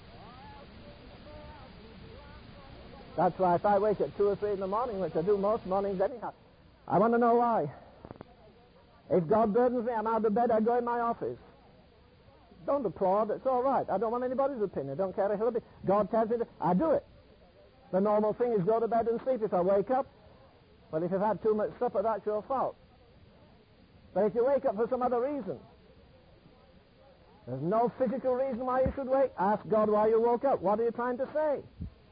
That's why if I wake at two or three in the morning, which I do most mornings anyhow, I want to know why. If God burdens me, I'm out of bed, I go in my office. Don't applaud, it's all right. I don't want anybody's opinion. I don't care a hill of beans. God tells me to, I do it. The normal thing is go to bed and sleep. If I wake up, well, if you've had too much supper, that's your fault. But if you wake up for some other reason, there's no physical reason why you should wake. Ask God why you woke up. What are you trying to say?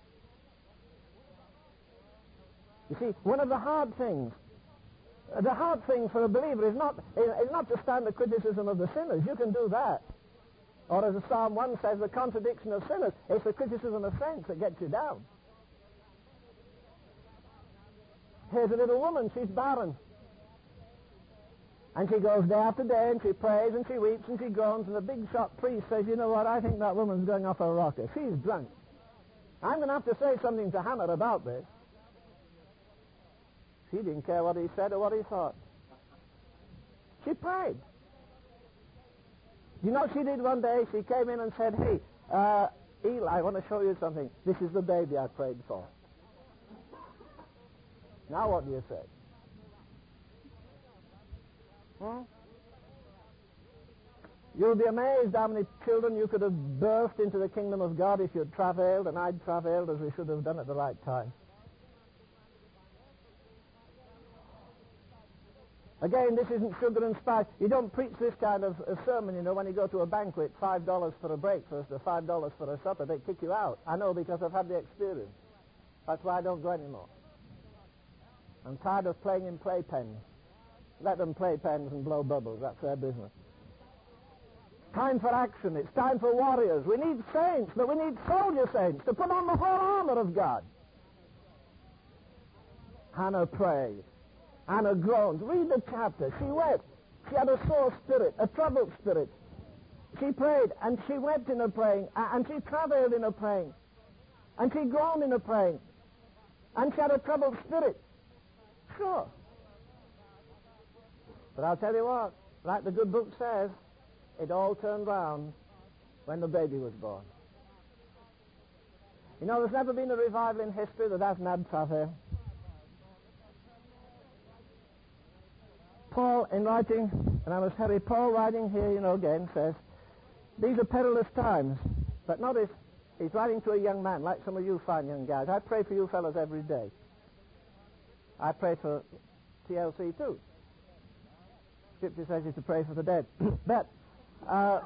You see, one of the hard things, the hard thing for a believer is not, is not to stand the criticism of the sinners. You can do that. Or as Psalm one says, the contradiction of sinners. It's the criticism of saints that gets you down. Here's a little woman, she's barren. And she goes day after day, and she prays, and she weeps, and she groans, and the big shot priest says, you know what, I think that woman's going off her rocker. She's drunk. I'm going to have to say something to Hannah about this. She didn't care what he said or what he thought. She prayed. You know what she did one day? She came in and said, hey, uh, Eli, I want to show you something. This is the baby I prayed for. Now what do you say? Hmm? You'll be amazed how many children you could have birthed into the kingdom of God if you'd travailed, and I'd travailed as we should have done at the right time. Again, this isn't sugar and spice. You don't preach this kind of a sermon, you know, when you go to a banquet, five dollars for a breakfast or five dollars for a supper. They kick you out. I know because I've had the experience. That's why I don't go anymore. I'm tired of playing in playpens. Let them play pens and blow bubbles. That's their business. Time for action. It's time for warriors. We need saints, but we need soldier saints to put on the whole armor of God. Hannah prayed. Hannah groaned. Read the chapter. She wept. She had a sore spirit, a troubled spirit. She prayed, and she wept in her praying, and she travailed in her praying, and she groaned in her praying, and she had a troubled spirit. Sure. But I'll tell you what, like the good book says, it all turned round when the baby was born. You know, there's never been a revival in history that hasn't had travail. Paul, in writing, and I must hurry, Paul writing here, you know, again, says, these are perilous times. But notice, he's writing to a young man, like some of you fine young guys. I pray for you fellows every day. I pray for T L C too. Scripture says you to pray for the dead. But, uh,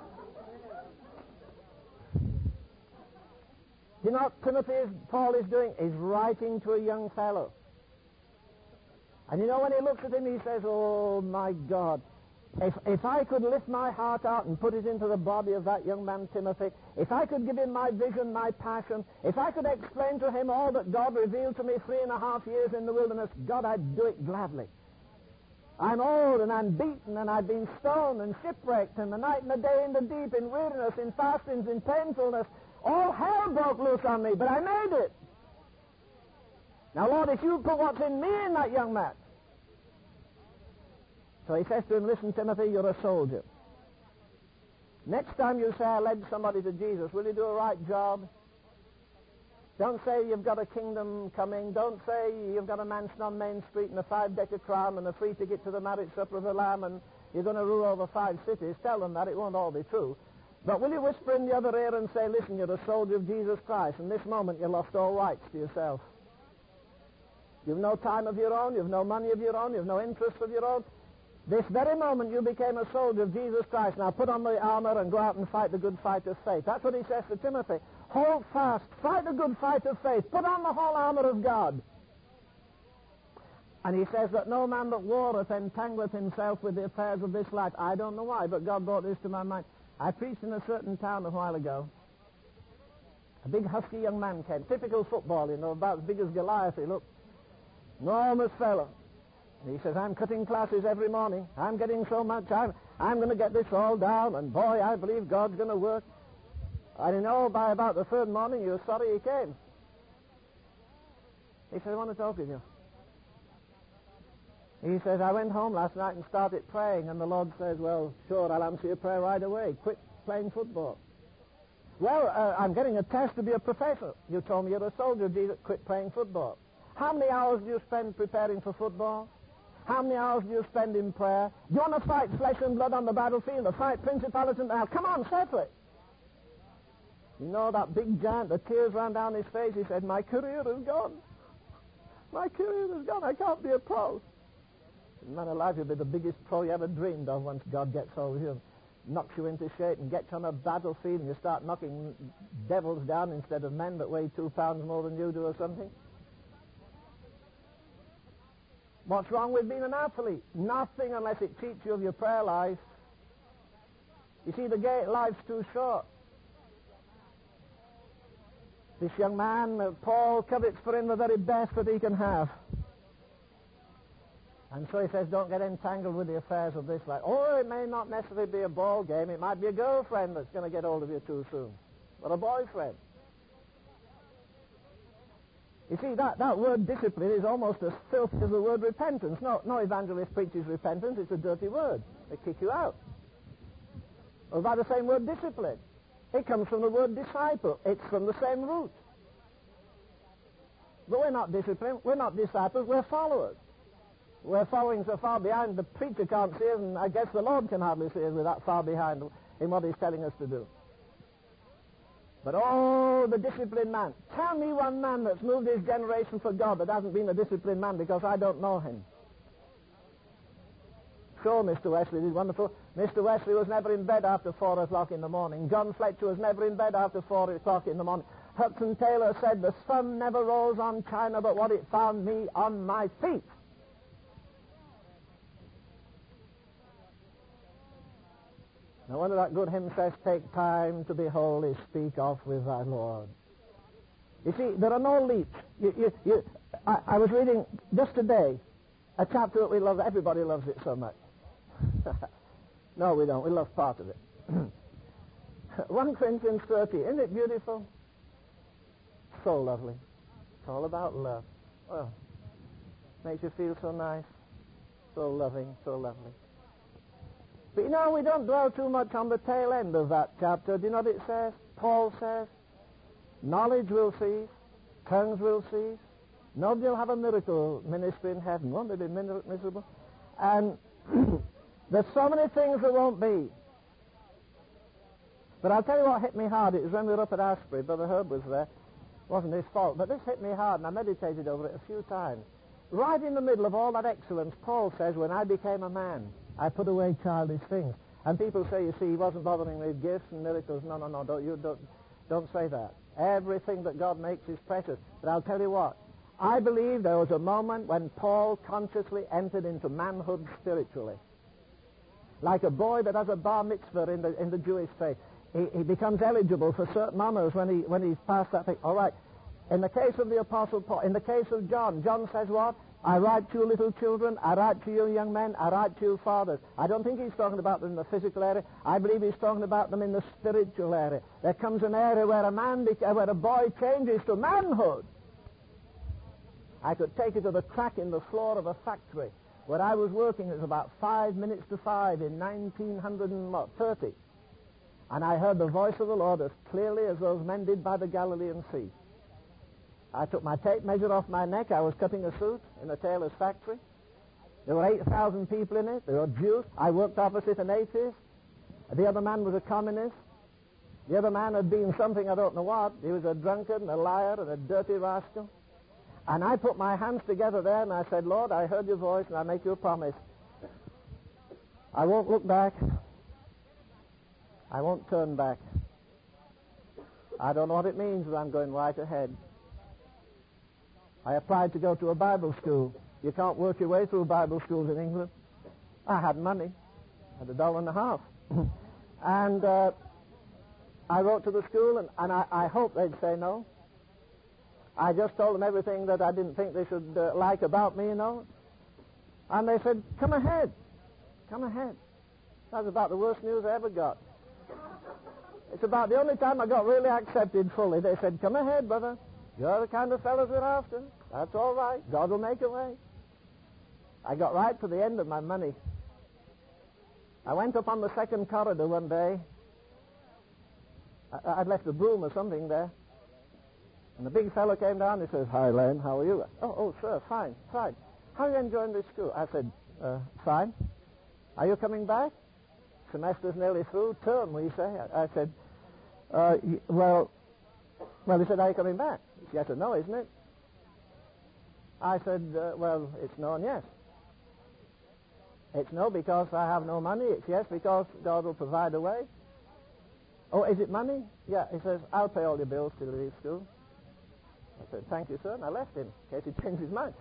you know what Timothy is, Paul is doing? He's writing to a young fellow. And you know, when he looks at him, he says, oh, my God, if, if I could lift my heart out and put it into the body of that young man, Timothy, if I could give him my vision, my passion, if I could explain to him all that God revealed to me three and a half years in the wilderness, God, I'd do it gladly. I'm old, and I'm beaten, and I've been stoned and shipwrecked, and the night and the day in the deep, in weariness, in fastings, in painfulness. All hell broke loose on me, but I made it. Now, Lord, if you put what's in me in that young man, So he says to him, listen, Timothy, you're a soldier. Next time you say, I led somebody to Jesus, will you do a right job? Don't say you've got a kingdom coming. Don't say you've got a mansion on Main Street and a five-decker crown and a free ticket to the marriage supper of the Lamb and you're going to rule over five cities. Tell them that. It won't all be true. But will you whisper in the other ear and say, listen, you're a soldier of Jesus Christ, and this moment you lost all rights to yourself. You've no time of your own, you've no money of your own, you've no interest of your own. This very moment you became a soldier of Jesus Christ. Now put on the armor and go out and fight the good fight of faith. That's what he says to Timothy. Hold fast, fight the good fight of faith, put on the whole armor of God. And he says that no man that warreth entangleth himself with the affairs of this life. I don't know why, but God brought this to my mind. I preached in a certain town a while ago. A big husky young man came, typical football, you know, about as big as Goliath he looked. Enormous fellow. And he says, I'm cutting classes every morning. I'm getting so much. I'm, I'm going to get this all down. And boy, I believe God's going to work. And you know, by about the third morning, you were sorry he came. He said, I want to talk with you. He says, I went home last night and started praying, and the Lord says, well, sure, I'll answer your prayer right away. Quit playing football. Well, uh, I'm getting a test to be a professor. You told me you're a soldier. Jesus, quit playing football. How many hours do you spend preparing for football? How many hours do you spend in prayer? Do you want to fight flesh and blood on the battlefield, to fight principalities and now? Come on, settle it. You know, that big giant, the tears ran down his face. He said, my career is gone. My career is gone. I can't be a pro. Man alive, you'll be the biggest pro you ever dreamed of once God gets hold of you and knocks you into shape and gets you on a battlefield and you start knocking devils down instead of men that weigh two pounds more than you do or something. What's wrong with being an athlete? Nothing unless it cheats you of your prayer life. You see, the gay life's too short. This young man, uh, Paul, covets for him the very best that he can have. And so he says, don't get entangled with the affairs of this life. Or it may not necessarily be a ball game. It might be a girlfriend that's going to get hold of you too soon. Or a boyfriend. You see, that, that word discipline is almost as filthy as the word repentance. No, no evangelist preaches repentance. It's a dirty word. They kick you out. Or by the same word, discipline. It comes from the word disciple. It's from the same root. But we're not disciplined. We're not disciples. We're followers. We're following so far behind the preacher can't see us, and I guess the Lord can hardly see us. We're that far behind in what he's telling us to do. But oh, the disciplined man. Tell me one man that's moved his generation for God that hasn't been a disciplined man, because I don't know him. Sure, Mister Wesley is wonderful. Mister Wesley was never in bed after four o'clock in the morning. John Fletcher was never in bed after four o'clock in the morning. Hudson Taylor said, the sun never rose on China but what it found me on my feet. No wonder that good hymn says, take time to be holy, speak off with thy Lord. You see, there are no leaps. You, you, you, I, I was reading just today a chapter that we love. Everybody loves it so much. No, we don't. We love part of it. First Corinthians thirty. Isn't it beautiful? So lovely. It's all about love. Oh, makes you feel so nice. So loving, so lovely. But you know, we don't dwell too much on the tail end of that chapter. Do you know what it says? Paul says, knowledge will cease, tongues will cease, nobody will have a miracle ministry in heaven. Won't they be miserable? And there's so many things there won't be. But I'll tell you what hit me hard. It was when we were up at Asbury. Brother Herb was there. It wasn't his fault. But this hit me hard, and I meditated over it a few times. Right in the middle of all that excellence, Paul says, when I became a man, I put away childish things. And people say, you see, he wasn't bothering with gifts and miracles. No, no, no, don't, you don't, don't say that. Everything that God makes is precious. But I'll tell you what, I believe there was a moment when Paul consciously entered into manhood spiritually. Like a boy that has a bar mitzvah in the, in the Jewish faith. He, he becomes eligible for certain honors when, he, when he's passed that thing. All right. In the case of the Apostle Paul, in the case of John, John says what? I write to you little children, I write to you young men, I write to you fathers. I don't think he's talking about them in the physical area. I believe he's talking about them in the spiritual area. There comes an area where a man, beca- where a boy changes to manhood. I could take you to the crack in the floor of a factory When I was working, it was about five minutes to five in nineteen thirty. And I heard the voice of the Lord as clearly as those men did by the Galilean Sea. I took my tape measure off my neck. I was cutting a suit in a tailor's factory. There were eight thousand people in it. There were Jews. I worked opposite an atheist. The other man was a communist. The other man had been something I don't know what. He was a drunkard and a liar and a dirty rascal. And I put my hands together there and I said, Lord, I heard your voice and I make you a promise. I won't look back. I won't turn back. I don't know what it means, but I'm going right ahead. I applied to go to a Bible school. You can't work your way through Bible schools in England. I had money. I had a dollar and a half. and uh, I wrote to the school, and, and I, I hoped they'd say no. I just told them everything that I didn't think they should uh, like about me, you know. And they said, come ahead. Come ahead. That's about the worst news I ever got. It's about the only time I got really accepted fully. They said, come ahead, brother. You're the kind of fellows we're after. That's all right. God will make a way. I got right to the end of my money. I went up on the second corridor one day. I, I'd left a broom or something there. And the big fellow came down and he says, hi, Len, how are you? Oh, oh, sir, fine, fine. How are you enjoying this school? I said, uh, fine. Are you coming back? Semester's nearly through. Term, we say. I, I said, uh, y- well, well, he said, are you coming back? It's yes or no, isn't it? I said, uh, well, it's no and yes. It's no because I have no money. It's yes because God will provide a way. Oh, is it money? Yeah. He says, I'll pay all your bills till you leave school. I said, thank you, sir, and I left him in case he changed his mind.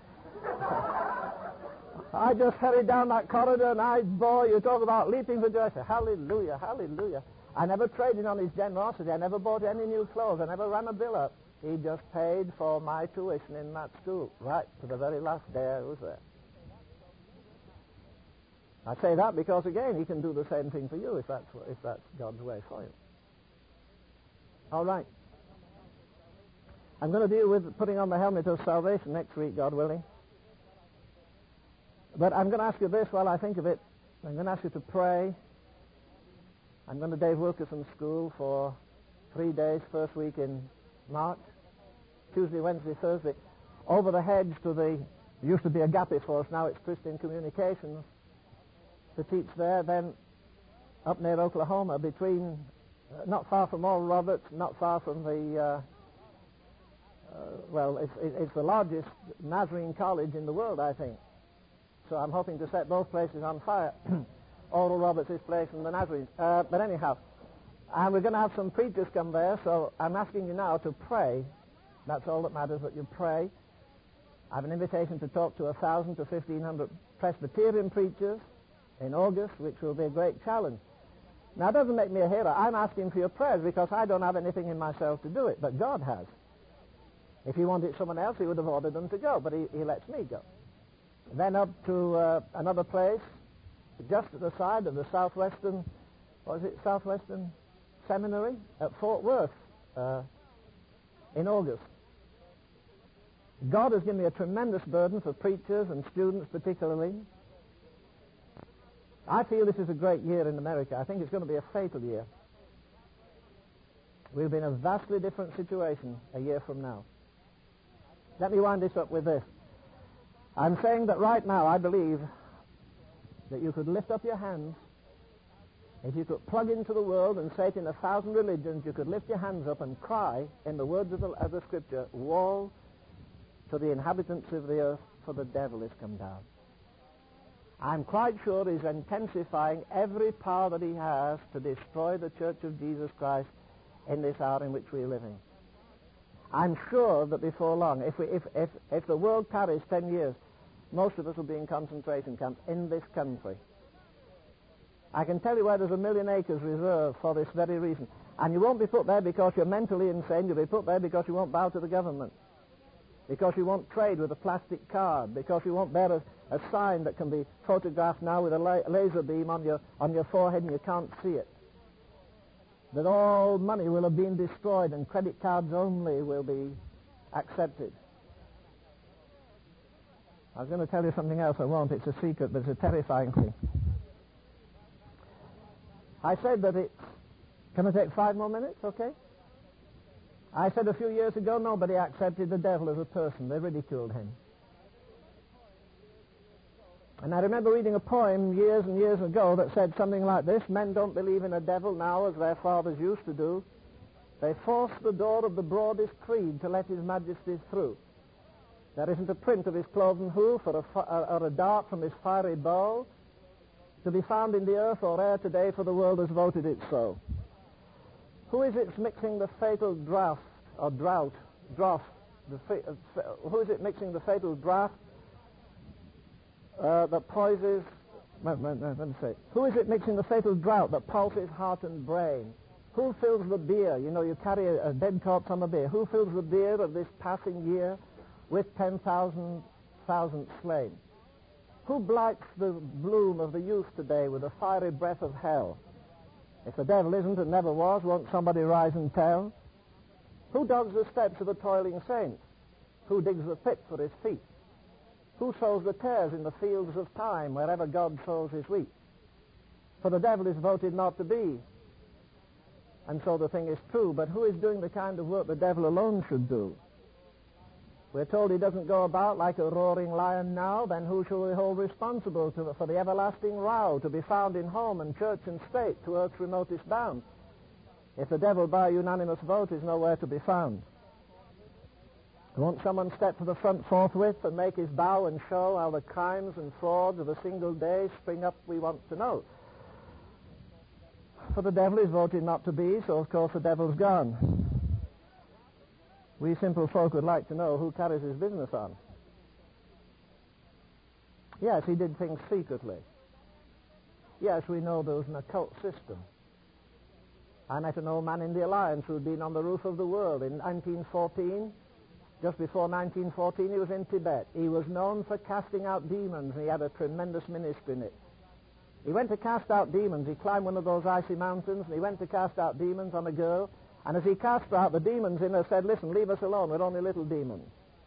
I just hurried down that corridor, and I, boy, you talk about leaping for joy. I said, hallelujah, hallelujah. I never traded on his generosity. I never bought any new clothes. I never ran a bill up. He just paid for my tuition in that school, right to the very last day I was there. I say that because, again, he can do the same thing for you if that's, if that's God's way for you. All right. I'm going to deal with putting on the helmet of salvation next week, God willing. But I'm going to ask you this while I think of it. I'm going to ask you to pray. I'm going to Dave Wilkerson School for three days, first week in March, Tuesday, Wednesday, Thursday. Over the hedge to the, there used to be Agape for us, now it's Christian Communications, to teach there. Then up near Oklahoma, between, uh, not far from Oral Roberts, not far from the, uh, uh, well, it's, it's the largest Nazarene college in the world, I think. So I'm hoping to set both places on fire. Oral Roberts' place and the Nazarenes. Uh, but anyhow, and we're going to have some preachers come there, so I'm asking you now to pray. That's all that matters, that you pray. I have an invitation to talk to one thousand to fifteen hundred Presbyterian preachers in August, which will be a great challenge. Now, it doesn't make me a hero. I'm asking for your prayers because I don't have anything in myself to do it, but God has. If he wanted someone else, he would have ordered them to go, but he, he lets me go. Then up to uh, another place, just at the side of the Southwestern, what is it, Southwestern Seminary at Fort Worth uh, in August. God has given me a tremendous burden for preachers and students particularly. I feel this is a great year in America. I think it's going to be a fatal year. We'll be in a vastly different situation a year from now. Let me wind this up with this. I'm saying that right now I believe that you could lift up your hands. If you could plug into the world and say it in a thousand religions, you could lift your hands up and cry in the words of the, of the Scripture, woe to the inhabitants of the earth, for the devil is come down. I'm quite sure he's intensifying every power that he has to destroy the Church of Jesus Christ in this hour in which we're living. I'm sure that before long, if, we, if, if, if the world carries ten years, most of us will be in concentration camps in this country. I can tell you where there's a million acres reserved for this very reason. And you won't be put there because you're mentally insane. You'll be put there because you won't bow to the government. Because you won't trade with a plastic card. Because you won't bear a, a sign that can be photographed now with a la- laser beam on your, on your forehead and you can't see it. That all money will have been destroyed and credit cards only will be accepted. I was going to tell you something else. I won't. It's a secret, but it's a terrifying thing. I said that it's... Can I take five more minutes, okay? I said a few years ago nobody accepted the devil as a person. They ridiculed him. And I remember reading a poem years and years ago that said something like this: men don't believe in a devil now as their fathers used to do. They force the door of the broadest creed to let his majesty through. There isn't a print of his cloven hoof or a, fi- or a dart from his fiery bow to be found in the earth or air today, for the world has voted it so. Who is it mixing the fatal draught or drought, draught? The fa- uh, who is it mixing the fatal draught uh, that poises? Let, let, let me say. Who is it mixing the fatal drought that pulses heart and brain? Who fills the beer? You know, you carry a, a dead corpse on the beer. Who fills the beer of this passing year with ten thousand thousand slain? Who blights the bloom of the youth today with the fiery breath of hell? If the devil isn't and never was, won't somebody rise and tell? Who dogs the steps of the toiling saints? Who digs the pit for his feet? Who sows the tares in the fields of time wherever God sows his wheat? For the devil is voted not to be. And so the thing is true, but who is doing the kind of work the devil alone should do? We're told he doesn't go about like a roaring lion now. Then who shall we hold responsible to, for the everlasting row to be found in home and church and state to earth's remotest bound? If the devil by unanimous vote is nowhere to be found, won't someone step to the front forthwith and make his bow and show how the crimes and frauds of a single day spring up? We want to know. For the devil is voted not to be, so of course the devil's gone. We simple folk would like to know who carries his business on. Yes, he did things secretly. Yes, we know there was an occult system. I met an old man in the Alliance who had been on the roof of the world in nineteen fourteen. Just before nineteen fourteen, he was in Tibet. He was known for casting out demons, and he had a tremendous ministry in it. He went to cast out demons. He climbed one of those icy mountains, and he went to cast out demons on a girl. And as he cast out the demons in her, said, "Listen, leave us alone. We're only little demons."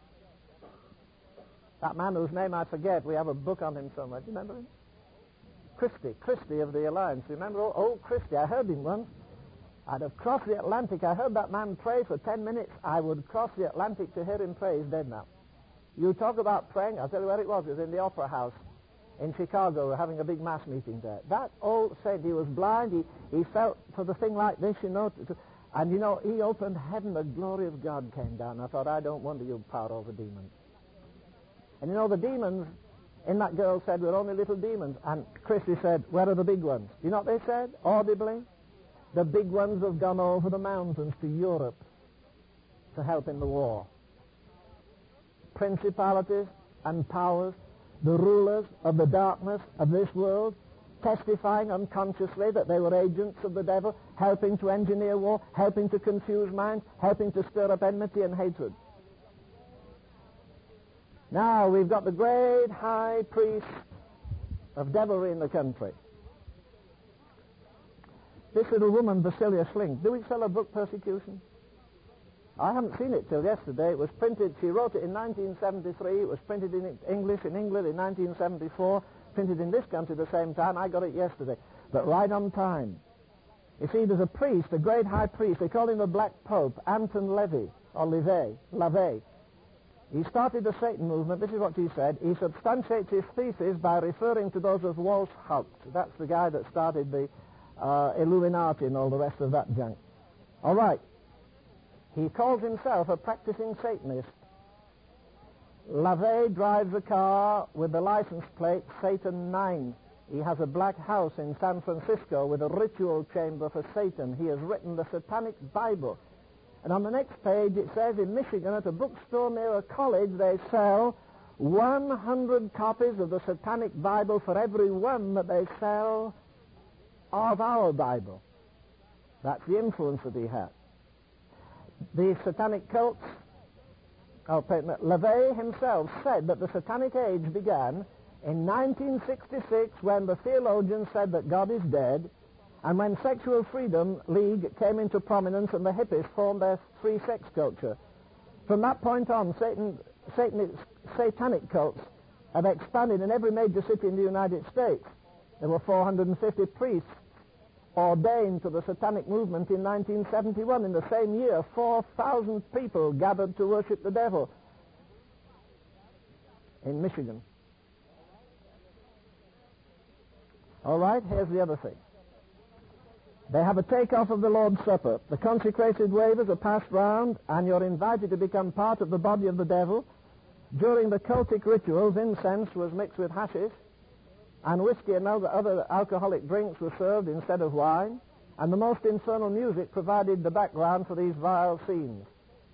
That man whose name I forget, we have a book on him somewhere. Do you remember him? Christie. Christie of the Alliance. Remember old, old Christie? I heard him once. I'd have crossed the Atlantic. I heard that man pray for ten minutes. I would cross the Atlantic to hear him pray. He's dead now. You talk about praying. I'll tell you where it was. It was in the Opera House in Chicago. We're having a big mass meeting there. That old saint, he was blind. He, he felt for the thing like this, you know, to, to, and, you know, he opened heaven. The glory of God came down. I thought, I don't wonder you power over demons. And, you know, the demons in that girl said, "We're only little demons." And Christie said, "Where are the big ones?" You know what they said, audibly? The big ones have gone over the mountains to Europe to help in the war. Principalities and powers, the rulers of the darkness of this world, testifying unconsciously that they were agents of the devil, helping to engineer war, helping to confuse minds, helping to stir up enmity and hatred. Now we've got the great high priest of devilry in the country. This little woman, Basilia Slink. Do we sell a book, Persecution? I haven't seen it till yesterday. It was printed, she wrote it in nineteen seventy-three. It was printed in English in England in nineteen seventy-four. Printed in this country at the same time. I got it yesterday. But right on time. You see, there's a priest, a great high priest. They call him the Black Pope, Anton Levy, or Levy, Lavey. He started the Satan movement. This is what he said. He substantiates his thesis by referring to those of Weishaupt. That's the guy that started the uh, Illuminati and all the rest of that junk. All right. He calls himself a practicing Satanist. Lavey drives a car with the license plate Satan nine. He has a black house in San Francisco with a ritual chamber for Satan. He has written the Satanic Bible. And on the next page it says in Michigan at a bookstore near a college they sell one hundred copies of the Satanic Bible for every one that they sell of our Bible. That's the influence that he had. The satanic cults, oh, LaVey himself said that the satanic age began in nineteen sixty-six when the theologians said that God is dead, and when Sexual Freedom League came into prominence and the hippies formed their free sex culture. From that point on, Satan, Satan, satanic cults have expanded in every major city in the United States. There were four hundred fifty priests ordained to the satanic movement in nineteen seventy-one. In the same year, four thousand people gathered to worship the devil in Michigan. All right, here's the other thing. They have a takeoff of the Lord's Supper. The consecrated wafers are passed round, and you're invited to become part of the body of the devil. During the cultic rituals, incense was mixed with hashish, and whiskey and other alcoholic drinks were served instead of wine, and the most infernal music provided the background for these vile scenes.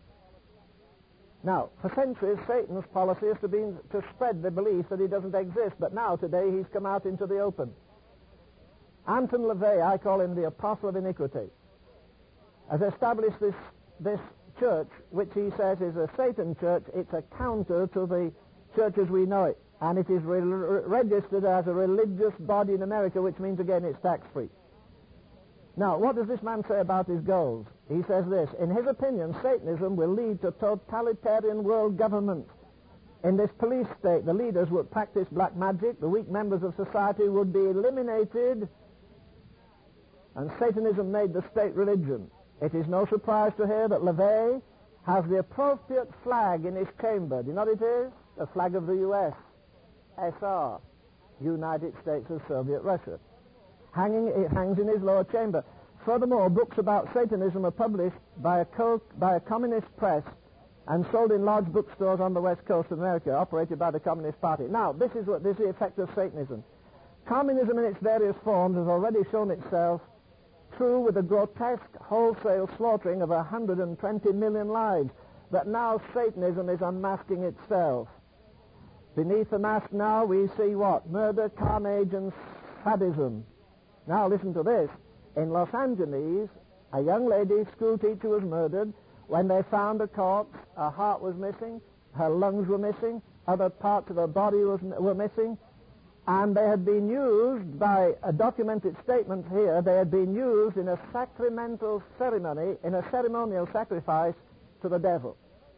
Now, for centuries, Satan's policy has been to spread the belief that he doesn't exist, but now, today, he's come out into the open. Anton LaVey, I call him the apostle of iniquity, has established this, this church, which he says is a Satan church. It's a counter to the church as we know it, and it is re- re- registered as a religious body in America, which means, again, it's tax-free. Now, what does this man say about his goals? He says this: in his opinion, Satanism will lead to totalitarian world government. In this police state, the leaders would practice black magic, the weak members of society would be eliminated, and Satanism made the state religion. It is no surprise to hear that LaVey has the appropriate flag in his chamber. Do you know what it is? The flag of the U S S R, United States of Soviet Russia. Hanging, it hangs in his lower chamber. Furthermore, books about Satanism are published by a, co- by a communist press and sold in large bookstores on the west coast of America, operated by the Communist Party. Now, this is what this is the effect of Satanism. Communism in its various forms has already shown itself true with the grotesque wholesale slaughtering of one hundred twenty million lives. But now Satanism is unmasking itself. Beneath the mask now we see what? Murder, carnage, and sadism. Now listen to this. In Los Angeles, a young lady, school teacher, was murdered. When they found her corpse, her heart was missing, her lungs were missing, other parts of her body was, were missing, and they had been used by a documented statement here, they had been used in a sacramental ceremony, in a ceremonial sacrifice to the devil.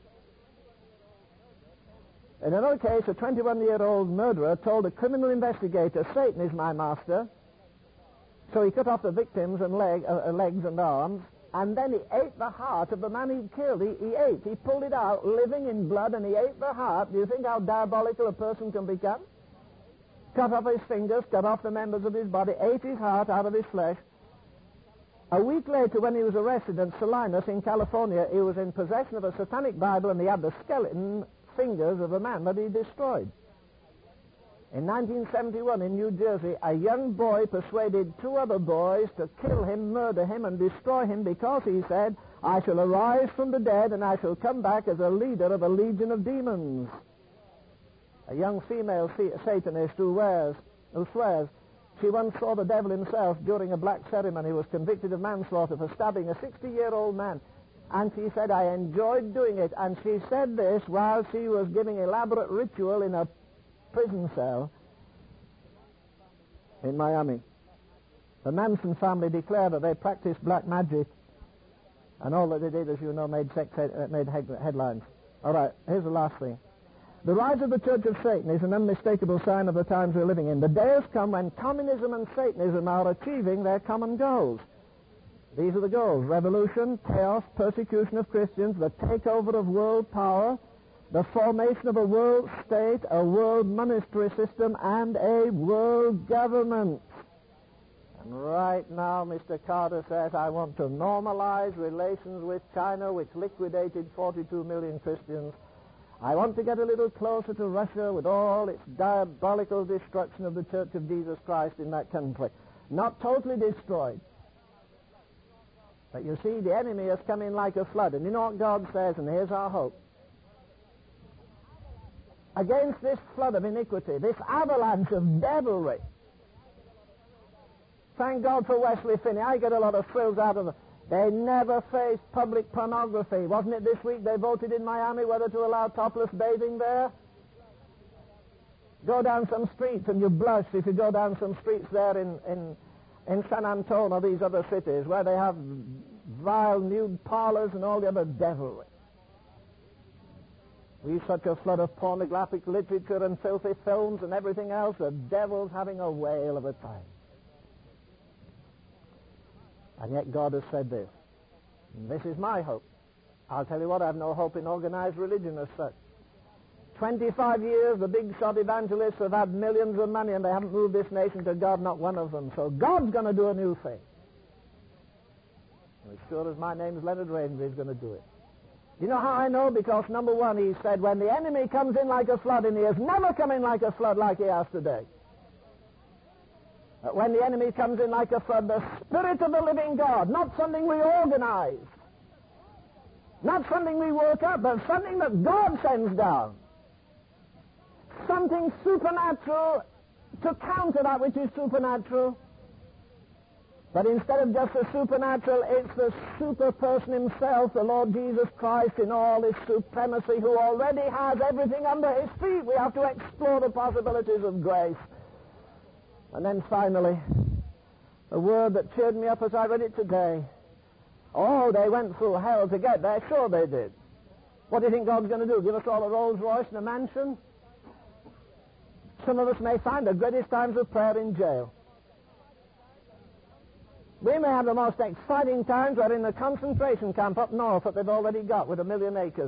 In another case, a twenty-one-year-old murderer told a criminal investigator, "Satan is my master." So he cut off the victims and leg, uh, legs and arms, and then he ate the heart of the man he'd killed. He, he ate, he pulled it out, living in blood, and he ate the heart. Do you think how diabolical a person can become? Cut off his fingers, cut off the members of his body, ate his heart out of his flesh. A week later, when he was arrested in Salinas in California, he was in possession of a satanic Bible, and he had the skeleton fingers of a man that he destroyed. In nineteen seventy-one in New Jersey, a young boy persuaded two other boys to kill him, murder him, and destroy him because he said, "I shall arise from the dead and I shall come back as a leader of a legion of demons." A young female Satanist who, wears, who swears she once saw the devil himself during a black ceremony was convicted of manslaughter for stabbing a sixty-year-old man. And she said, "I enjoyed doing it." And she said this while she was giving elaborate ritual in a prison cell in Miami. The Manson family declare that they practiced black magic, and all that they did, as you know, made, sex head, uh, made head, headlines. All right, here's the last thing. The rise of the Church of Satan is an unmistakable sign of the times we're living in. The day has come when communism and Satanism are achieving their common goals. These are the goals: revolution, chaos, persecution of Christians, the takeover of world power, the formation of a world state, a world monetary system, and a world government. And right now, Mister Carter says, "I want to normalize relations with China, which liquidated forty-two million Christians. I want to get a little closer to Russia with all its diabolical destruction of the Church of Jesus Christ in that country." Not totally destroyed. But you see, the enemy has come in like a flood. And you know what God says, and here's our hope. Against this flood of iniquity, this avalanche of devilry. Thank God for Wesley Finney. I get a lot of thrills out of it. They never faced public pornography. Wasn't it this week they voted in Miami whether to allow topless bathing there? Go down some streets and you blush if you go down some streets there in, in, in San Antonio or these other cities where they have vile nude parlors and all the other devilry. We've such a flood of pornographic literature and filthy films and everything else. The devil's having a whale of a time. And yet God has said this. And this is my hope. I'll tell you what, I have no hope in organized religion as such. twenty-five years, the big shot evangelists have had millions of money and they haven't moved this nation to God, not one of them. So God's going to do a new thing. As sure as my name is Leonard Ranger, he's going to do it. You know how I know? Because number one, he said, when the enemy comes in like a flood, and he has never come in like a flood like he has today. But when the enemy comes in like a flood, the Spirit of the living God, not something we organize, not something we work up, but something that God sends down. Something supernatural to counter that which is supernatural. But instead of just the supernatural, it's the super person himself, the Lord Jesus Christ, in all his supremacy, who already has everything under his feet. We have to explore the possibilities of grace. And then finally, a word that cheered me up as I read it today. Oh, they went through hell to get there. Sure they did. What do you think God's going to do? Give us all a Rolls Royce and a mansion? Some of us may find the greatest times of prayer in jail. We may have the most exciting times right in the concentration camp up north that they've already got with a million acres.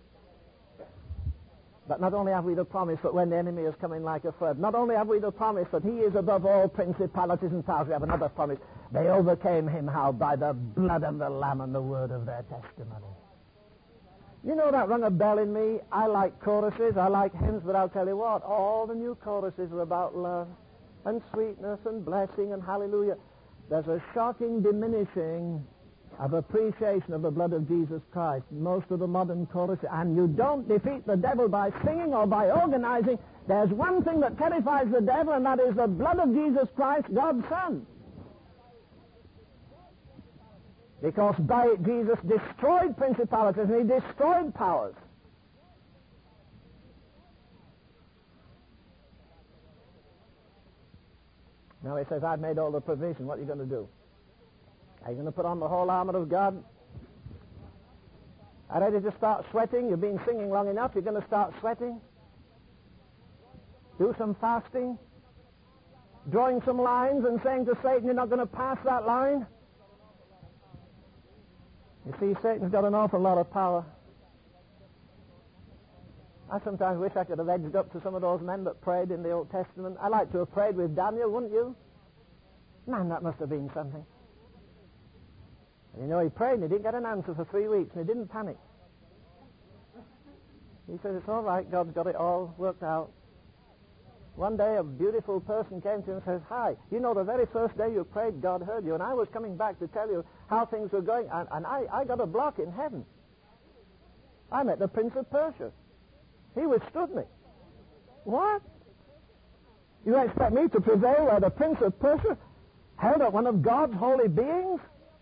But not only have we the promise that when the enemy is coming like a flood, not only have we the promise that he is above all principalities and powers, we have another promise. They overcame him, how? By the blood of the Lamb and the word of their testimony. You know, that rung a bell in me. I like choruses, I like hymns, but I'll tell you what, all the new choruses are about love and sweetness and blessing and hallelujah. There's a shocking diminishing of appreciation of the blood of Jesus Christ. Most of the modern choruses, and you don't defeat the devil by singing or by organizing. There's one thing that terrifies the devil, and that is the blood of Jesus Christ, God's Son. Because by it Jesus destroyed principalities and he destroyed powers. Now he says, I've made all the provision. What are you going to do? Are you going to put on the whole armor of God? Are you ready to start sweating? You've been singing long enough. You're going to start sweating? Do some fasting? Drawing some lines and saying to Satan, you're not going to pass that line? You see, Satan's got an awful lot of power. I sometimes wish I could have edged up to some of those men that prayed in the Old Testament. I'd like to have prayed with Daniel, wouldn't you? Man, that must have been something. And you know, he prayed and he didn't get an answer for three weeks and he didn't panic. He says, it's all right, God's got it all worked out. One day a beautiful person came to him and says, hi, you know, the very first day you prayed, God heard you, and I was coming back to tell you how things were going, and, and I, I got a block in heaven. I met the Prince of Persia. He withstood me. What? You expect me to prevail where the Prince of Persia held up one of God's holy beings?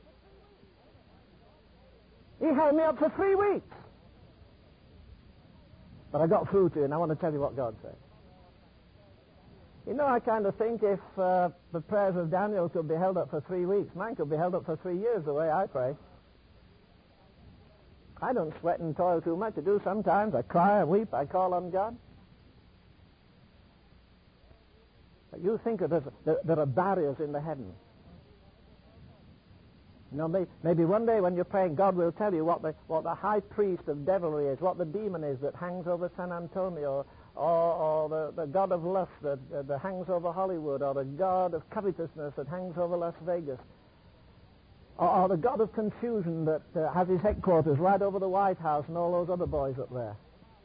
He held me up for three weeks. But I got through to you, and I want to tell you what God said. You know, I kind of think if uh, the prayers of Daniel could be held up for three weeks, mine could be held up for three years the way I pray. I don't sweat and toil too much. I do sometimes. I cry, I weep, I call on God. But you think of it, there, there are barriers in the heavens. You know, may, maybe one day when you're praying, God will tell you what the, what the high priest of devilry is, what the demon is that hangs over San Antonio, or, or the, the god of lust that, uh, that hangs over Hollywood, or the god of covetousness that hangs over Las Vegas. Or, or the god of confusion that uh, has his headquarters right over the White House and all those other boys up there.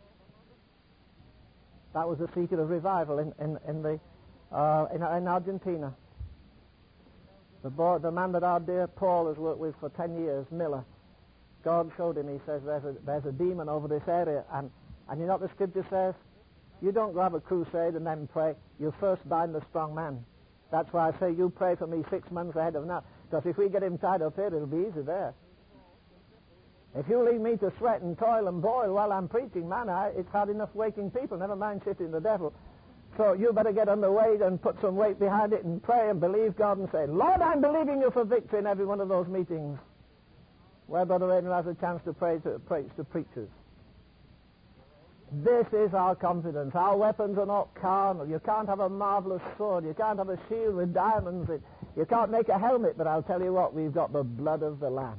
That was the secret of revival in, in, in, the, uh, in, in Argentina. The, boy, the man that our dear Paul has worked with for ten years, Miller, God showed him, he says, there's a, there's a demon over this area. And, and you know what the scripture says? You don't go have a crusade and then pray. You first bind the strong man. That's why I say you pray for me six months ahead of now. Because if we get him tied up here, it'll be easy there. If you leave me to sweat and toil and boil while I'm preaching, man, I, it's hard enough waking people, never mind shitting the devil. So you better get on the weight and put some weight behind it and pray and believe God and say, Lord, I'm believing you for victory in every one of those meetings where Brother Raynor has a chance to pray to, preach to preachers. This is our confidence. Our weapons are not carnal. You can't have a marvelous sword. You can't have a shield with diamonds in. You can't make a helmet, but I'll tell you what, we've got the blood of the Lamb.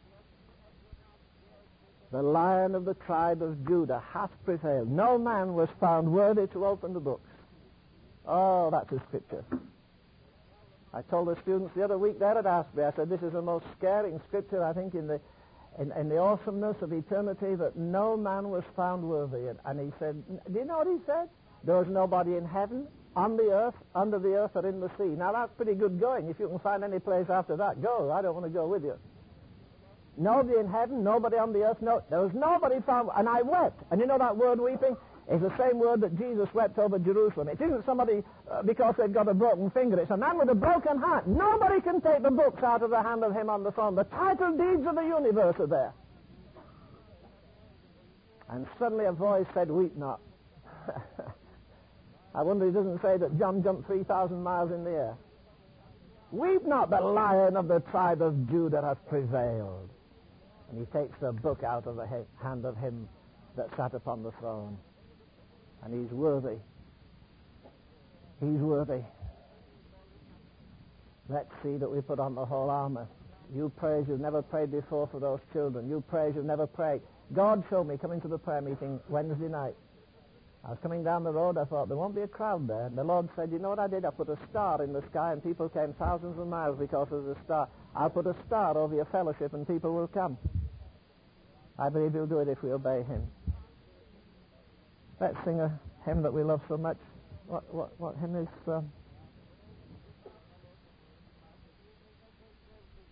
The Lion of the tribe of Judah hath prevailed. No man was found worthy to open the books. Oh, that's a scripture. I told the students the other week there at Asbury, I said, this is the most scaring scripture, I think, in the in, in the awesomeness of eternity, that no man was found worthy. And, and he said, do you know what he said? There was nobody in heaven, on the earth, under the earth, or in the sea. Now, that's pretty good going. If you can find any place after that, go. I don't want to go with you. Nobody in heaven, nobody on the earth, no. There was nobody found, and I wept. And you know that word weeping is the same word that Jesus wept over Jerusalem. It isn't somebody uh, because they've got a broken finger. It's a man with a broken heart. Nobody can take the books out of the hand of him on the throne. The title deeds of the universe are there. And suddenly a voice said, weep not. I wonder he doesn't say that John jumped three thousand miles in the air. Weep not, the Lion of the tribe of Judah hath prevailed. And he takes the book out of the hand of him that sat upon the throne. And he's worthy. He's worthy. Let's see that we put on the whole armor. You pray as you've never prayed before for those children. You pray as you've never prayed. God showed me coming to the prayer meeting Wednesday night. I was coming down the road, I thought, there won't be a crowd there. And the Lord said, you know what I did? I put a star in the sky and people came thousands of miles because of the star. I'll put a star over your fellowship and people will come. I believe he'll do it if we obey him. Let's sing a hymn that we love so much. What, what, what hymn is... Uh,